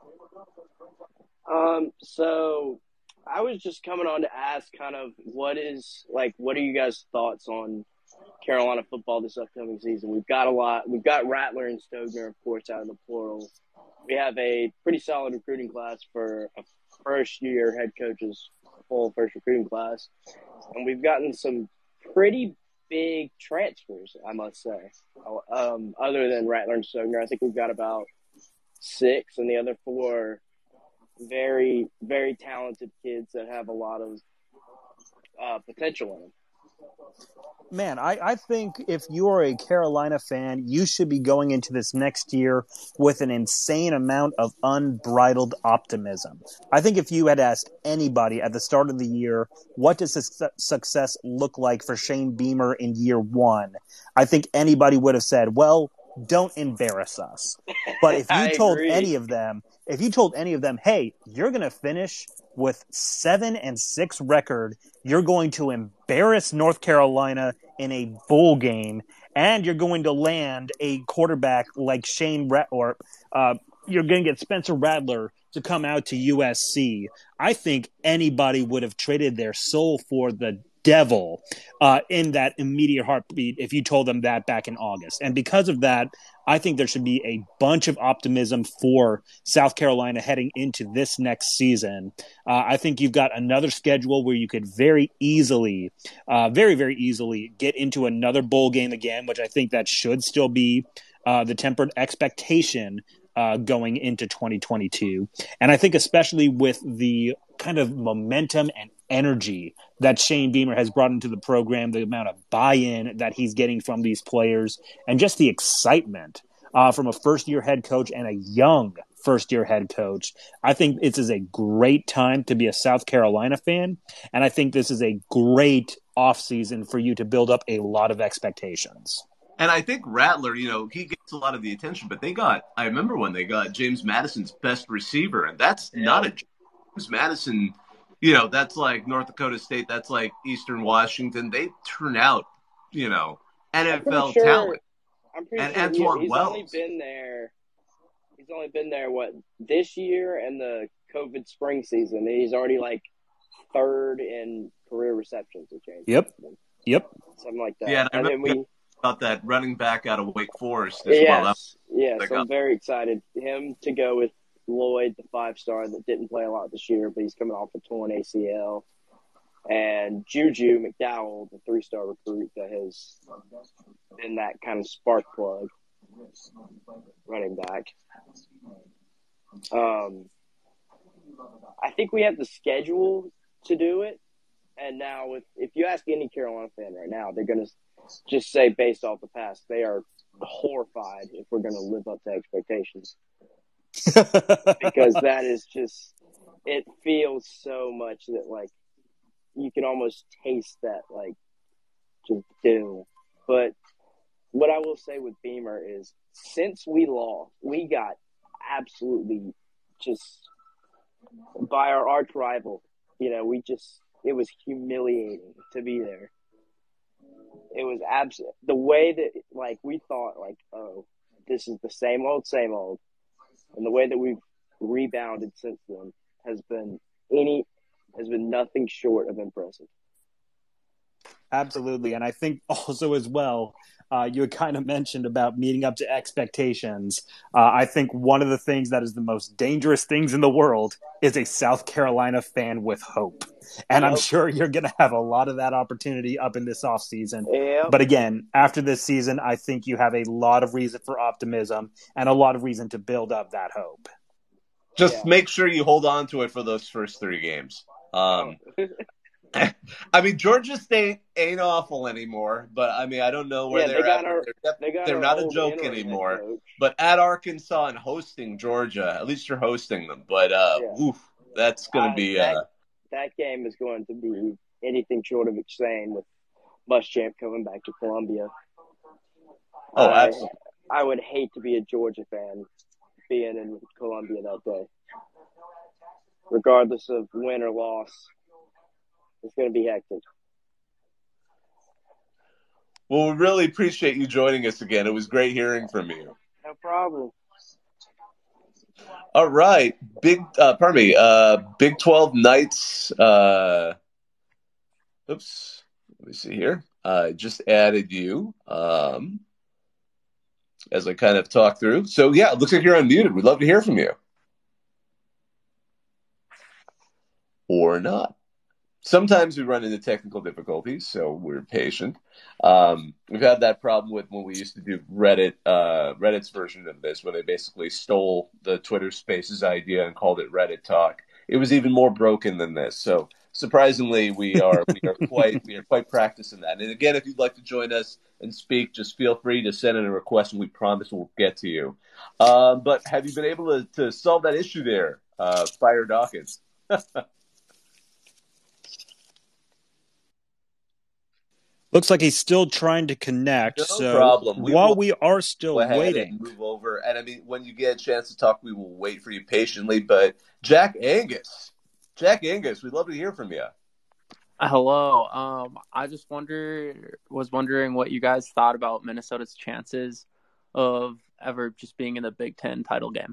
So I was just coming on to ask kind of what are you guys' thoughts on Carolina football this upcoming season? We've got Rattler and Stogner, of course, out in the portal. We have a pretty solid recruiting class for a first-year head coach's full first recruiting class. And we've gotten some pretty big transfers, I must say. Other than Rattler and Stogner, I think we've got about 6, and the other 4 very, very talented kids that have a lot of potential in them. Man, I think if you're a Carolina fan, you should be going into this next year with an insane amount of unbridled optimism. I think if you had asked anybody at the start of the year, what does success look like for Shane Beamer in year 1, I think anybody would have said, well, don't embarrass us. But if you told any of them, hey, you're going to finish with 7-6 record, you're going to embarrass North Carolina in a bowl game, and you're going to land a quarterback like you're going to get Spencer Rattler to come out to USC. I think anybody would have traded their soul for the devil in that immediate heartbeat if you told them that back in August. And because of that, I think there should be a bunch of optimism for South Carolina heading into this next season. I think you've got another schedule where you could very easily, very, very easily get into another bowl game again, which I think that should still be the tempered expectation going into 2022. And I think especially with the kind of momentum and energy that Shane Beamer has brought into the program, the amount of buy-in that he's getting from these players, and just the excitement from a first-year head coach and a young first-year head coach. I think this is a great time to be a South Carolina fan, and I think this is a great offseason for you to build up a lot of expectations. And I think Rattler, he gets a lot of the attention, but I remember when they got James Madison's best receiver, and that's not a James Madison, that's like North Dakota State, that's like Eastern Washington. They turn out, NFL talent. I'm pretty and sure Antoine he's Wells. only been there, this year and the COVID spring season. He's already like third in career receptions with James. Yep. Something like that. Yeah, and then about that running back out of Wake Forest as well. Yes, I'm very excited. Him to go with Lloyd, the 5-star that didn't play a lot this year, but he's coming off a torn ACL. And Juju McDowell, the 3-star recruit that has been that kind of spark plug running back. I think we have the schedule to do it. And now, if you ask any Carolina fan right now, they're going to just say, based off the past, they are horrified if we're going to live up to expectations. Because that is just, it feels so much that, like, you can almost taste that, like, just doom. But what I will say with Beamer is, since we lost, we got absolutely just by our arch rival. It was humiliating to be there. It was the way that, like, we thought, like, oh, this is the same old, and the way that we've rebounded since then has been nothing short of impressive. Absolutely. And I think also as well, you had kind of mentioned about meeting up to expectations. I think one of the things that is the most dangerous things in the world is a South Carolina fan with hope. And I'm sure you're going to have a lot of that opportunity up in this offseason. Yep. But again, after this season, I think you have a lot of reason for optimism and a lot of reason to build up that hope. Just make sure you hold on to it for those first 3 games. I mean, Georgia State ain't awful anymore, but I mean, I don't know where they're at. They're not a joke anymore. But at Arkansas and hosting Georgia, at least you're hosting them. But that's going to be that game is going to be anything short of insane with Muschamp coming back to Columbia. Oh, absolutely. I would hate to be a Georgia fan being in Columbia that day, regardless of win or loss. It's going to be hectic. Well, we really appreciate you joining us again. It was great hearing from you. No problem. All right. Big 12 Knights. Let me see here. I just added you as I kind of talk through. So, yeah, it looks like you're unmuted. We'd love to hear from you. Or not. Sometimes we run into technical difficulties, so we're patient. We've had that problem with when we used to do Reddit's version of this, where they basically stole the Twitter Spaces idea and called it Reddit Talk. It was even more broken than this. So surprisingly, we are quite practiced in that. And again, if you'd like to join us and speak, just feel free to send in a request, and we promise we'll get to you. But have you been able to solve that issue there, Fire Dawkins? Looks like he's still trying to connect. No problem. While we are still waiting, move over. And I mean, when you get a chance to talk, we will wait for you patiently. But Jack Angus, we'd love to hear from you. Hello. I just was wondering what you guys thought about Minnesota's chances of ever just being in the Big Ten title game.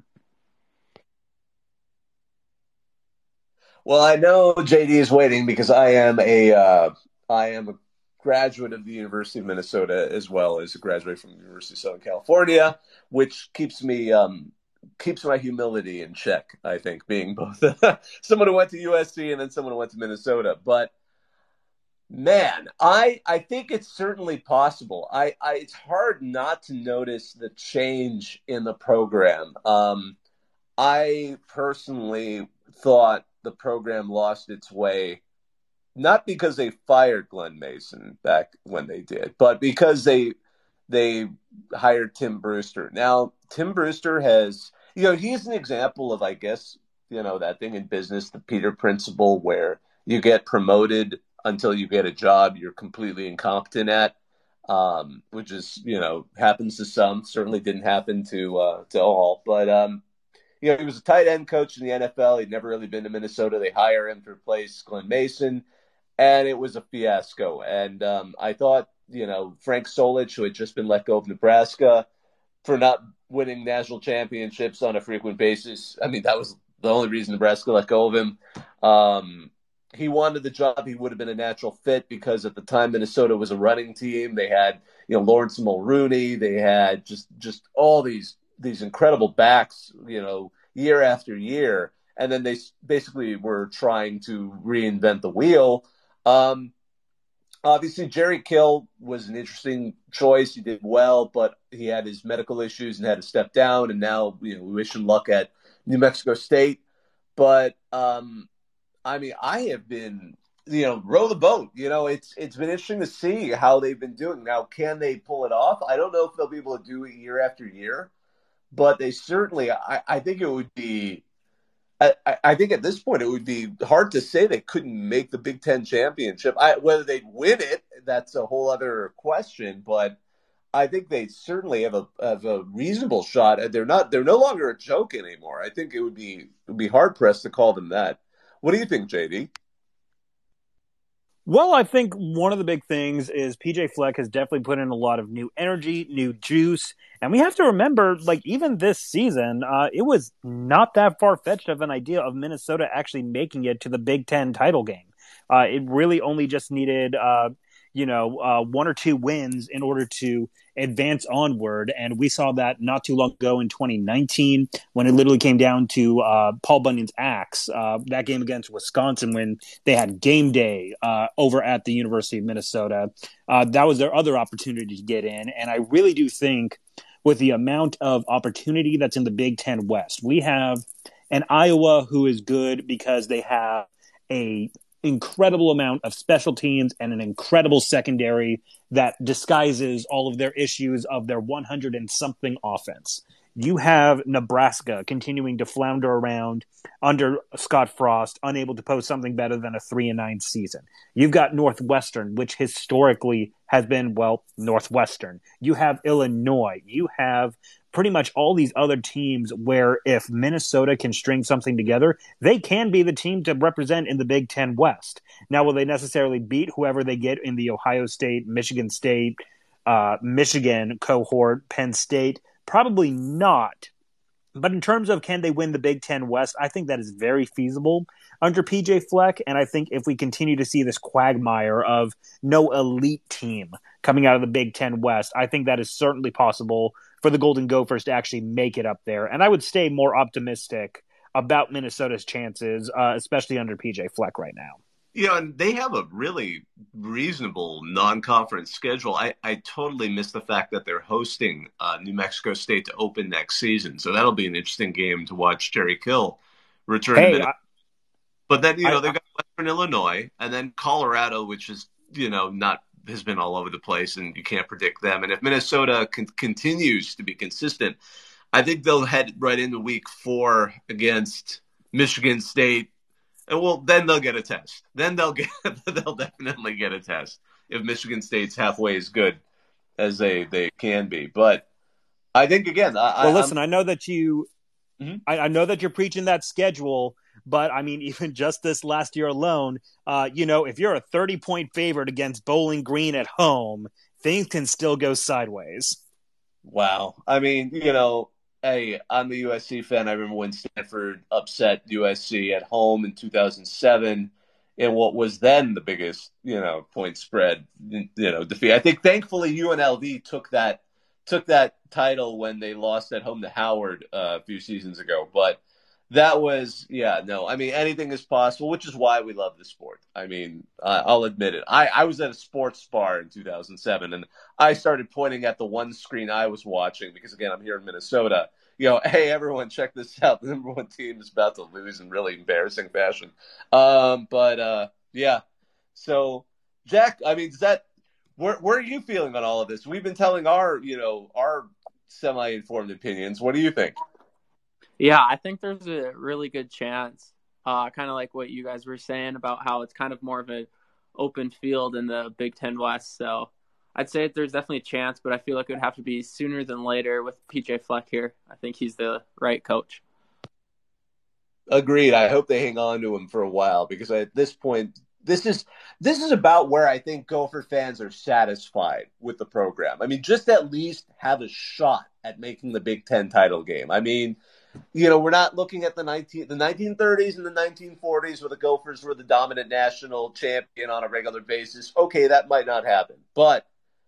Well, I know JD is waiting because I am a graduate of the University of Minnesota, as well as a graduate from the University of Southern California, which keeps my humility in check, I think, being both someone who went to USC and then someone who went to Minnesota. But Man, I think it's certainly possible. It's hard not to notice the change in the program. I personally thought the program lost its way, not because they fired Glenn Mason back when they did, but because they hired Tim Brewster. Now, Tim Brewster has, he's an example of, I guess, that thing in business, the Peter principle, where you get promoted until you get a job you're completely incompetent at, which is, happens to some. Certainly didn't happen to all. But, he was a tight end coach in the NFL. He'd never really been to Minnesota. They hire him to replace Glenn Mason, and it was a fiasco. And I thought, Frank Solich, who had just been let go of Nebraska for not winning national championships on a frequent basis. I mean, that was the only reason Nebraska let go of him. He wanted the job. He would have been a natural fit because at the time Minnesota was a running team. They had, Lawrence Mulrooney. They had just all these incredible backs, year after year. And then they basically were trying to reinvent the wheel. Obviously, Jerry Kill was an interesting choice. He did well, but he had his medical issues and had to step down. And now, we wish him luck at New Mexico State. But, I have been, row the boat. It's been interesting to see how they've been doing. Now, can they pull it off? I don't know if they'll be able to do it year after year, but they certainly, I think it would be, I think at this point it would be hard to say they couldn't make the Big Ten championship. Whether they'd win it, that's a whole other question. But I think they certainly have a reasonable shot. They're no longer a joke anymore. I think it would be hard pressed to call them that. What do you think, JD? Well, I think one of the big things is PJ Fleck has definitely put in a lot of new energy, new juice. And we have to remember, even this season, it was not that far-fetched of an idea of Minnesota actually making it to the Big Ten title game. It really only just needed, one or two wins in order to advance onward. And we saw that not too long ago in 2019 when it literally came down to Paul Bunyan's axe, that game against Wisconsin when they had game day over at the University of Minnesota. That was their other opportunity to get in. And I really do think with the amount of opportunity that's in the Big Ten West, we have an Iowa who is good because they have a incredible amount of special teams and an incredible secondary that disguises all of their issues of their 100 and something offense. You have Nebraska continuing to flounder around under Scott Frost, unable to post something better than a 3-9 season. You've got Northwestern, which historically has been, Northwestern. You have Illinois. You have pretty much all these other teams where if Minnesota can string something together, they can be the team to represent in the Big Ten West. Now, will they necessarily beat whoever they get in the Ohio State, Michigan cohort, Penn State? Probably not. But in terms of can they win the Big Ten West, I think that is very feasible under PJ Fleck. And I think if we continue to see this quagmire of no elite team coming out of the Big Ten West, I think that is certainly possible for the Golden Gophers to actually make it up there. And I would stay more optimistic about Minnesota's chances, especially under PJ Fleck right now. And they have a really reasonable non-conference schedule. I totally miss the fact that they're hosting New Mexico State to open next season. So that'll be an interesting game to watch Jerry Kill return. But then, they've got Western Illinois and then Colorado, which is, has been all over the place and you can't predict them. And if Minnesota continues to be consistent, I think they'll head right into week 4 against Michigan State. And then they'll get a test. They'll definitely get a test if Michigan State's halfway as good as they can be. But I think again, I know that I know that you're preaching that schedule, but I mean, even just this last year alone, if you're a 30-point favorite against Bowling Green at home, things can still go sideways. Wow. I mean, hey, I'm a USC fan. I remember when Stanford upset USC at home in 2007 in what was then the biggest, point spread, defeat. I think thankfully UNLV took that title when they lost at home to Howard a few seasons ago. But That was, yeah, no. I mean, anything is possible, which is why we love the sport. I mean, I'll admit it. I was at a sports bar in 2007, and I started pointing at the one screen I was watching because, again, I'm here in Minnesota. Hey, everyone, check this out. The number one team is about to lose in really embarrassing fashion. Yeah. So, Jack, I mean, where are you feeling on all of this? We've been telling our semi-informed opinions. What do you think? Yeah, I think there's a really good chance, kind of like what you guys were saying about how it's kind of more of an open field in the Big Ten West. So I'd say there's definitely a chance, but I feel like it would have to be sooner than later with PJ Fleck here. I think he's the right coach. Agreed. I hope they hang on to him for a while because at this point, this is about where I think Gopher fans are satisfied with the program. I mean, just at least have a shot at making the Big Ten title game. I mean, we're not looking at the 1930s and the 1940s where the Gophers were the dominant national champion on a regular basis. Okay, that might not happen, but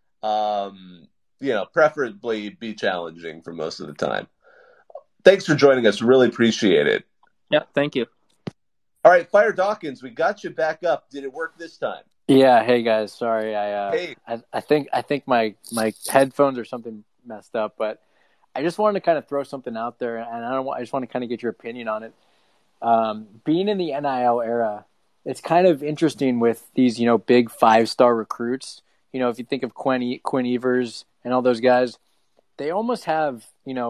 preferably be challenging for most of the time. Thanks for joining us. Really appreciate it. Yeah, thank you. All right, Fire Dawkins, we got you back up. Did it work this time? Yeah. Hey guys, sorry. Hey. I think my headphones or something messed up, but I just wanted to kind of throw something out there, and I just want to kind of get your opinion on it. Being in the NIL era, it's kind of interesting with these, big 5-star recruits. If you think of Quinn Evers and all those guys, they almost have,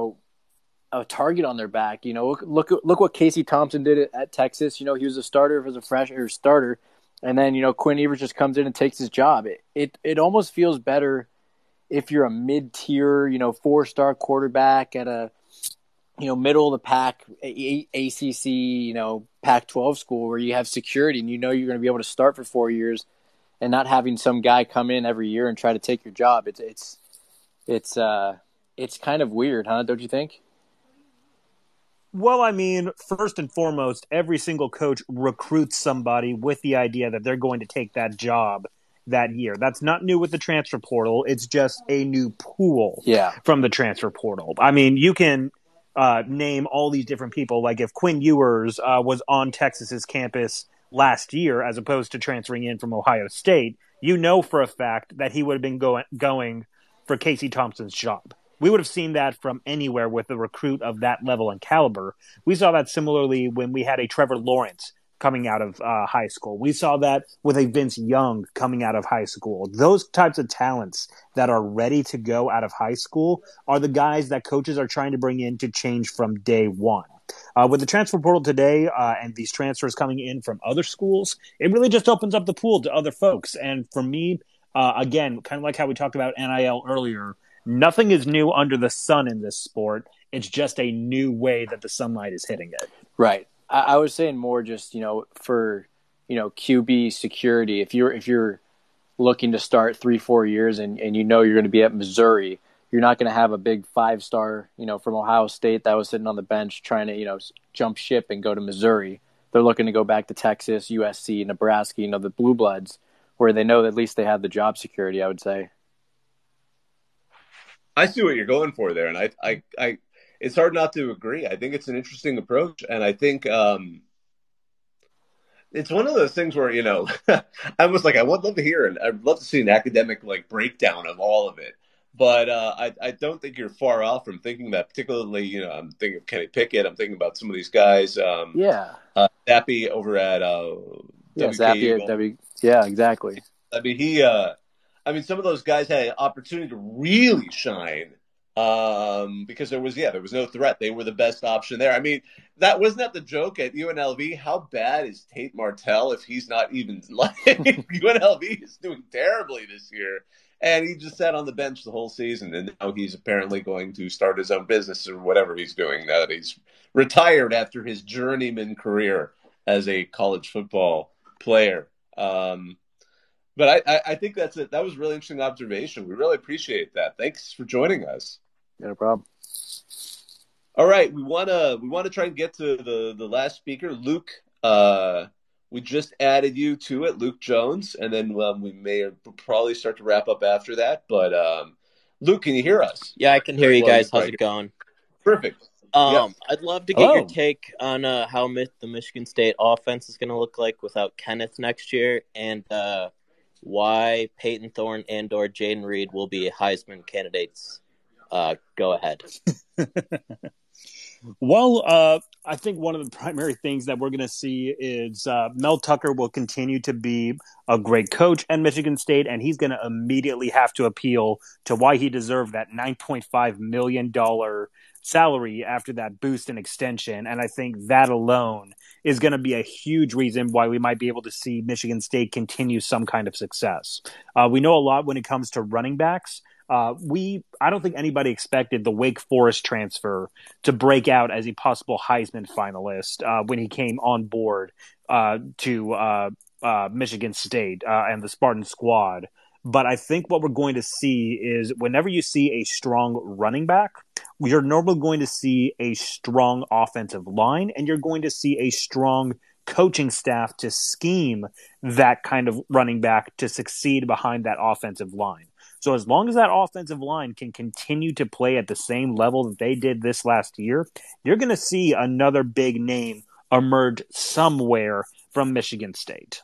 a target on their back. Look what Casey Thompson did at Texas. He was a starter as a starter, and then Quinn Evers just comes in and takes his job. It almost feels better if you're a mid-tier, 4-star quarterback at a, middle of the pack ACC, Pac-12 school where you have security and you're going to be able to start for 4 years, and not having some guy come in every year and try to take your job. It's kind of weird, huh? Don't you think? Well, I mean, first and foremost, every single coach recruits somebody with the idea that they're going to take that job that year. That's not new with the transfer portal. It's just a new pool from the transfer portal. I mean, you can name all these different people. Like if Quinn Ewers was on Texas's campus last year as opposed to transferring in from Ohio State, for a fact that he would have been going for Casey Thompson's job. We would have seen that from anywhere with a recruit of that level and caliber. We saw that similarly when we had a Trevor Lawrence coming out of high school. We saw that with a Vince Young coming out of high school. Those types of talents that are ready to go out of high school are the guys that coaches are trying to bring in to change from day one. With the transfer portal today and these transfers coming in from other schools, it really just opens up the pool to other folks. And for me, again, kind of like how we talked about NIL earlier, nothing is new under the sun in this sport. It's just a new way that the sunlight is hitting it. Right. I was saying more just, for, QB security. If you're looking to start 3-4 years and you're going to be at Missouri, you're not going to have a big 5-star, from Ohio State that was sitting on the bench trying to, jump ship and go to Missouri. They're looking to go back to Texas, USC, Nebraska, the Blue Bloods, where they know that at least they have the job security, I would say. I see what you're going for there, and I it's hard not to agree. I think it's an interesting approach, and I think it's one of those things where I was like, I would love to hear, and I'd love to see an academic breakdown of all of it. But I don't think you're far off from thinking that. Particularly, I'm thinking of Kenny Pickett. I'm thinking about some of these guys. Zappy over at Zappy. Yeah, exactly. I mean, some of those guys had an opportunity to really shine because there was no threat. They were the best option there. I mean, wasn't that the joke at UNLV? How bad is Tate Martell if he's not even UNLV is doing terribly this year, and he just sat on the bench the whole season, and now he's apparently going to start his own business or whatever he's doing now that he's retired after his journeyman career as a college football player. But I think that was a really interesting observation. We really appreciate that. Thanks for joining us. No problem. All right, we wanna try and get to the last speaker, Luke. We just added you to it, Luke Jones, and then we may probably start to wrap up after that. But Luke, can you hear us? Yeah, I can hear you guys. How's it going? Perfect. I'd love to get Hello. your take on how the Michigan State offense is going to look like without Kenneth next year, and why Peyton Thorne and/or Jaden Reed will be Heisman candidates. Go ahead. Well, I think one of the primary things that we're going to see is Mel Tucker will continue to be a great coach at Michigan State, and he's going to immediately have to appeal to why he deserved that $9.5 million salary after that boost and extension. And I think that alone is going to be a huge reason why we might be able to see Michigan State continue some kind of success. We know a lot when it comes to running backs. I don't think anybody expected the Wake Forest transfer to break out as a possible Heisman finalist when he came on board to Michigan State and the Spartan squad. But I think what we're going to see is whenever you see a strong running back, you're normally going to see a strong offensive line, and you're going to see a strong coaching staff to scheme that kind of running back to succeed behind that offensive line. So as long as that offensive line can continue to play at the same level that they did this last year, you're going to see another big name emerge somewhere from Michigan State.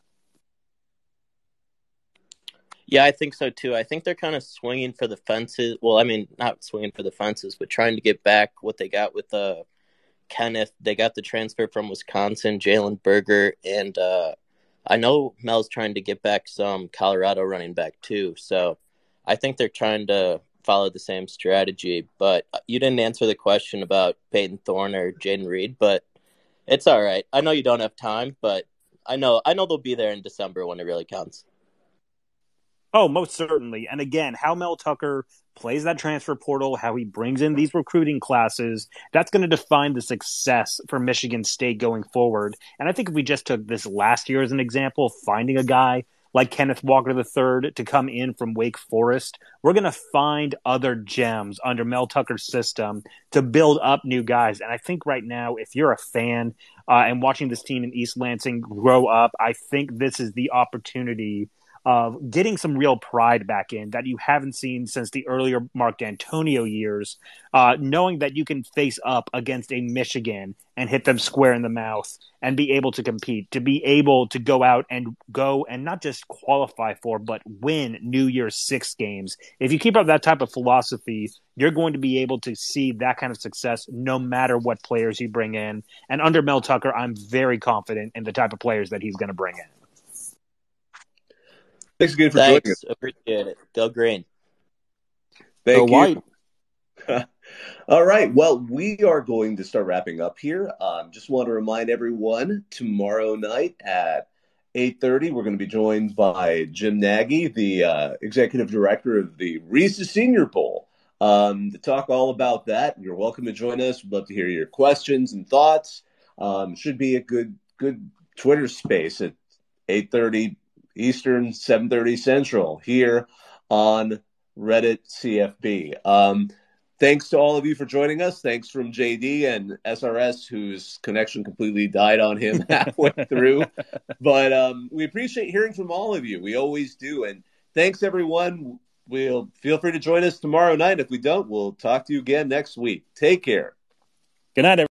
Yeah, I think so too. I think they're kind of swinging for the fences. Well, I mean, not swinging for the fences, but trying to get back what they got with Kenneth. They got the transfer from Wisconsin, Jalen Berger, and I know Mel's trying to get back some Colorado running back too. So I think they're trying to follow the same strategy. But you didn't answer the question about Peyton Thorne or Jaden Reed, but it's all right. I know you don't have time, but I know they'll be there in December when it really counts. Oh, most certainly. And again, how Mel Tucker plays that transfer portal, how he brings in these recruiting classes, that's going to define the success for Michigan State going forward. And I think if we just took this last year as an example, finding a guy like Kenneth Walker III to come in from Wake Forest, we're going to find other gems under Mel Tucker's system to build up new guys. And I think right now, if you're a fan and watching this team in East Lansing grow up, I think this is the opportunity of getting some real pride back in that you haven't seen since the earlier Mark D'Antonio years, knowing that you can face up against a Michigan and hit them square in the mouth and be able to compete, to be able to go out and not just qualify for, but win New Year's Six games. If you keep up that type of philosophy, you're going to be able to see that kind of success no matter what players you bring in. And under Mel Tucker, I'm very confident in the type of players that he's going to bring in. Thanks again for joining us. Appreciate it. Go Green. Thank Go you. White. All right. Well, we are going to start wrapping up here. Just want to remind everyone, tomorrow night at 8:30, we're going to be joined by Jim Nagy, the executive director of the Reese's Senior Bowl, to talk all about that. You're welcome to join us. We'd love to hear your questions and thoughts. Should be a good Twitter space at 8:30 Eastern, 7:30 Central, here on Reddit CFB. Thanks to all of you for joining us. Thanks from JD and SRS, whose connection completely died on him halfway through. But we appreciate hearing from all of you. We always do. And thanks, everyone. We'll feel free to join us tomorrow night. If we don't, we'll talk to you again next week. Take care. Good night, everyone.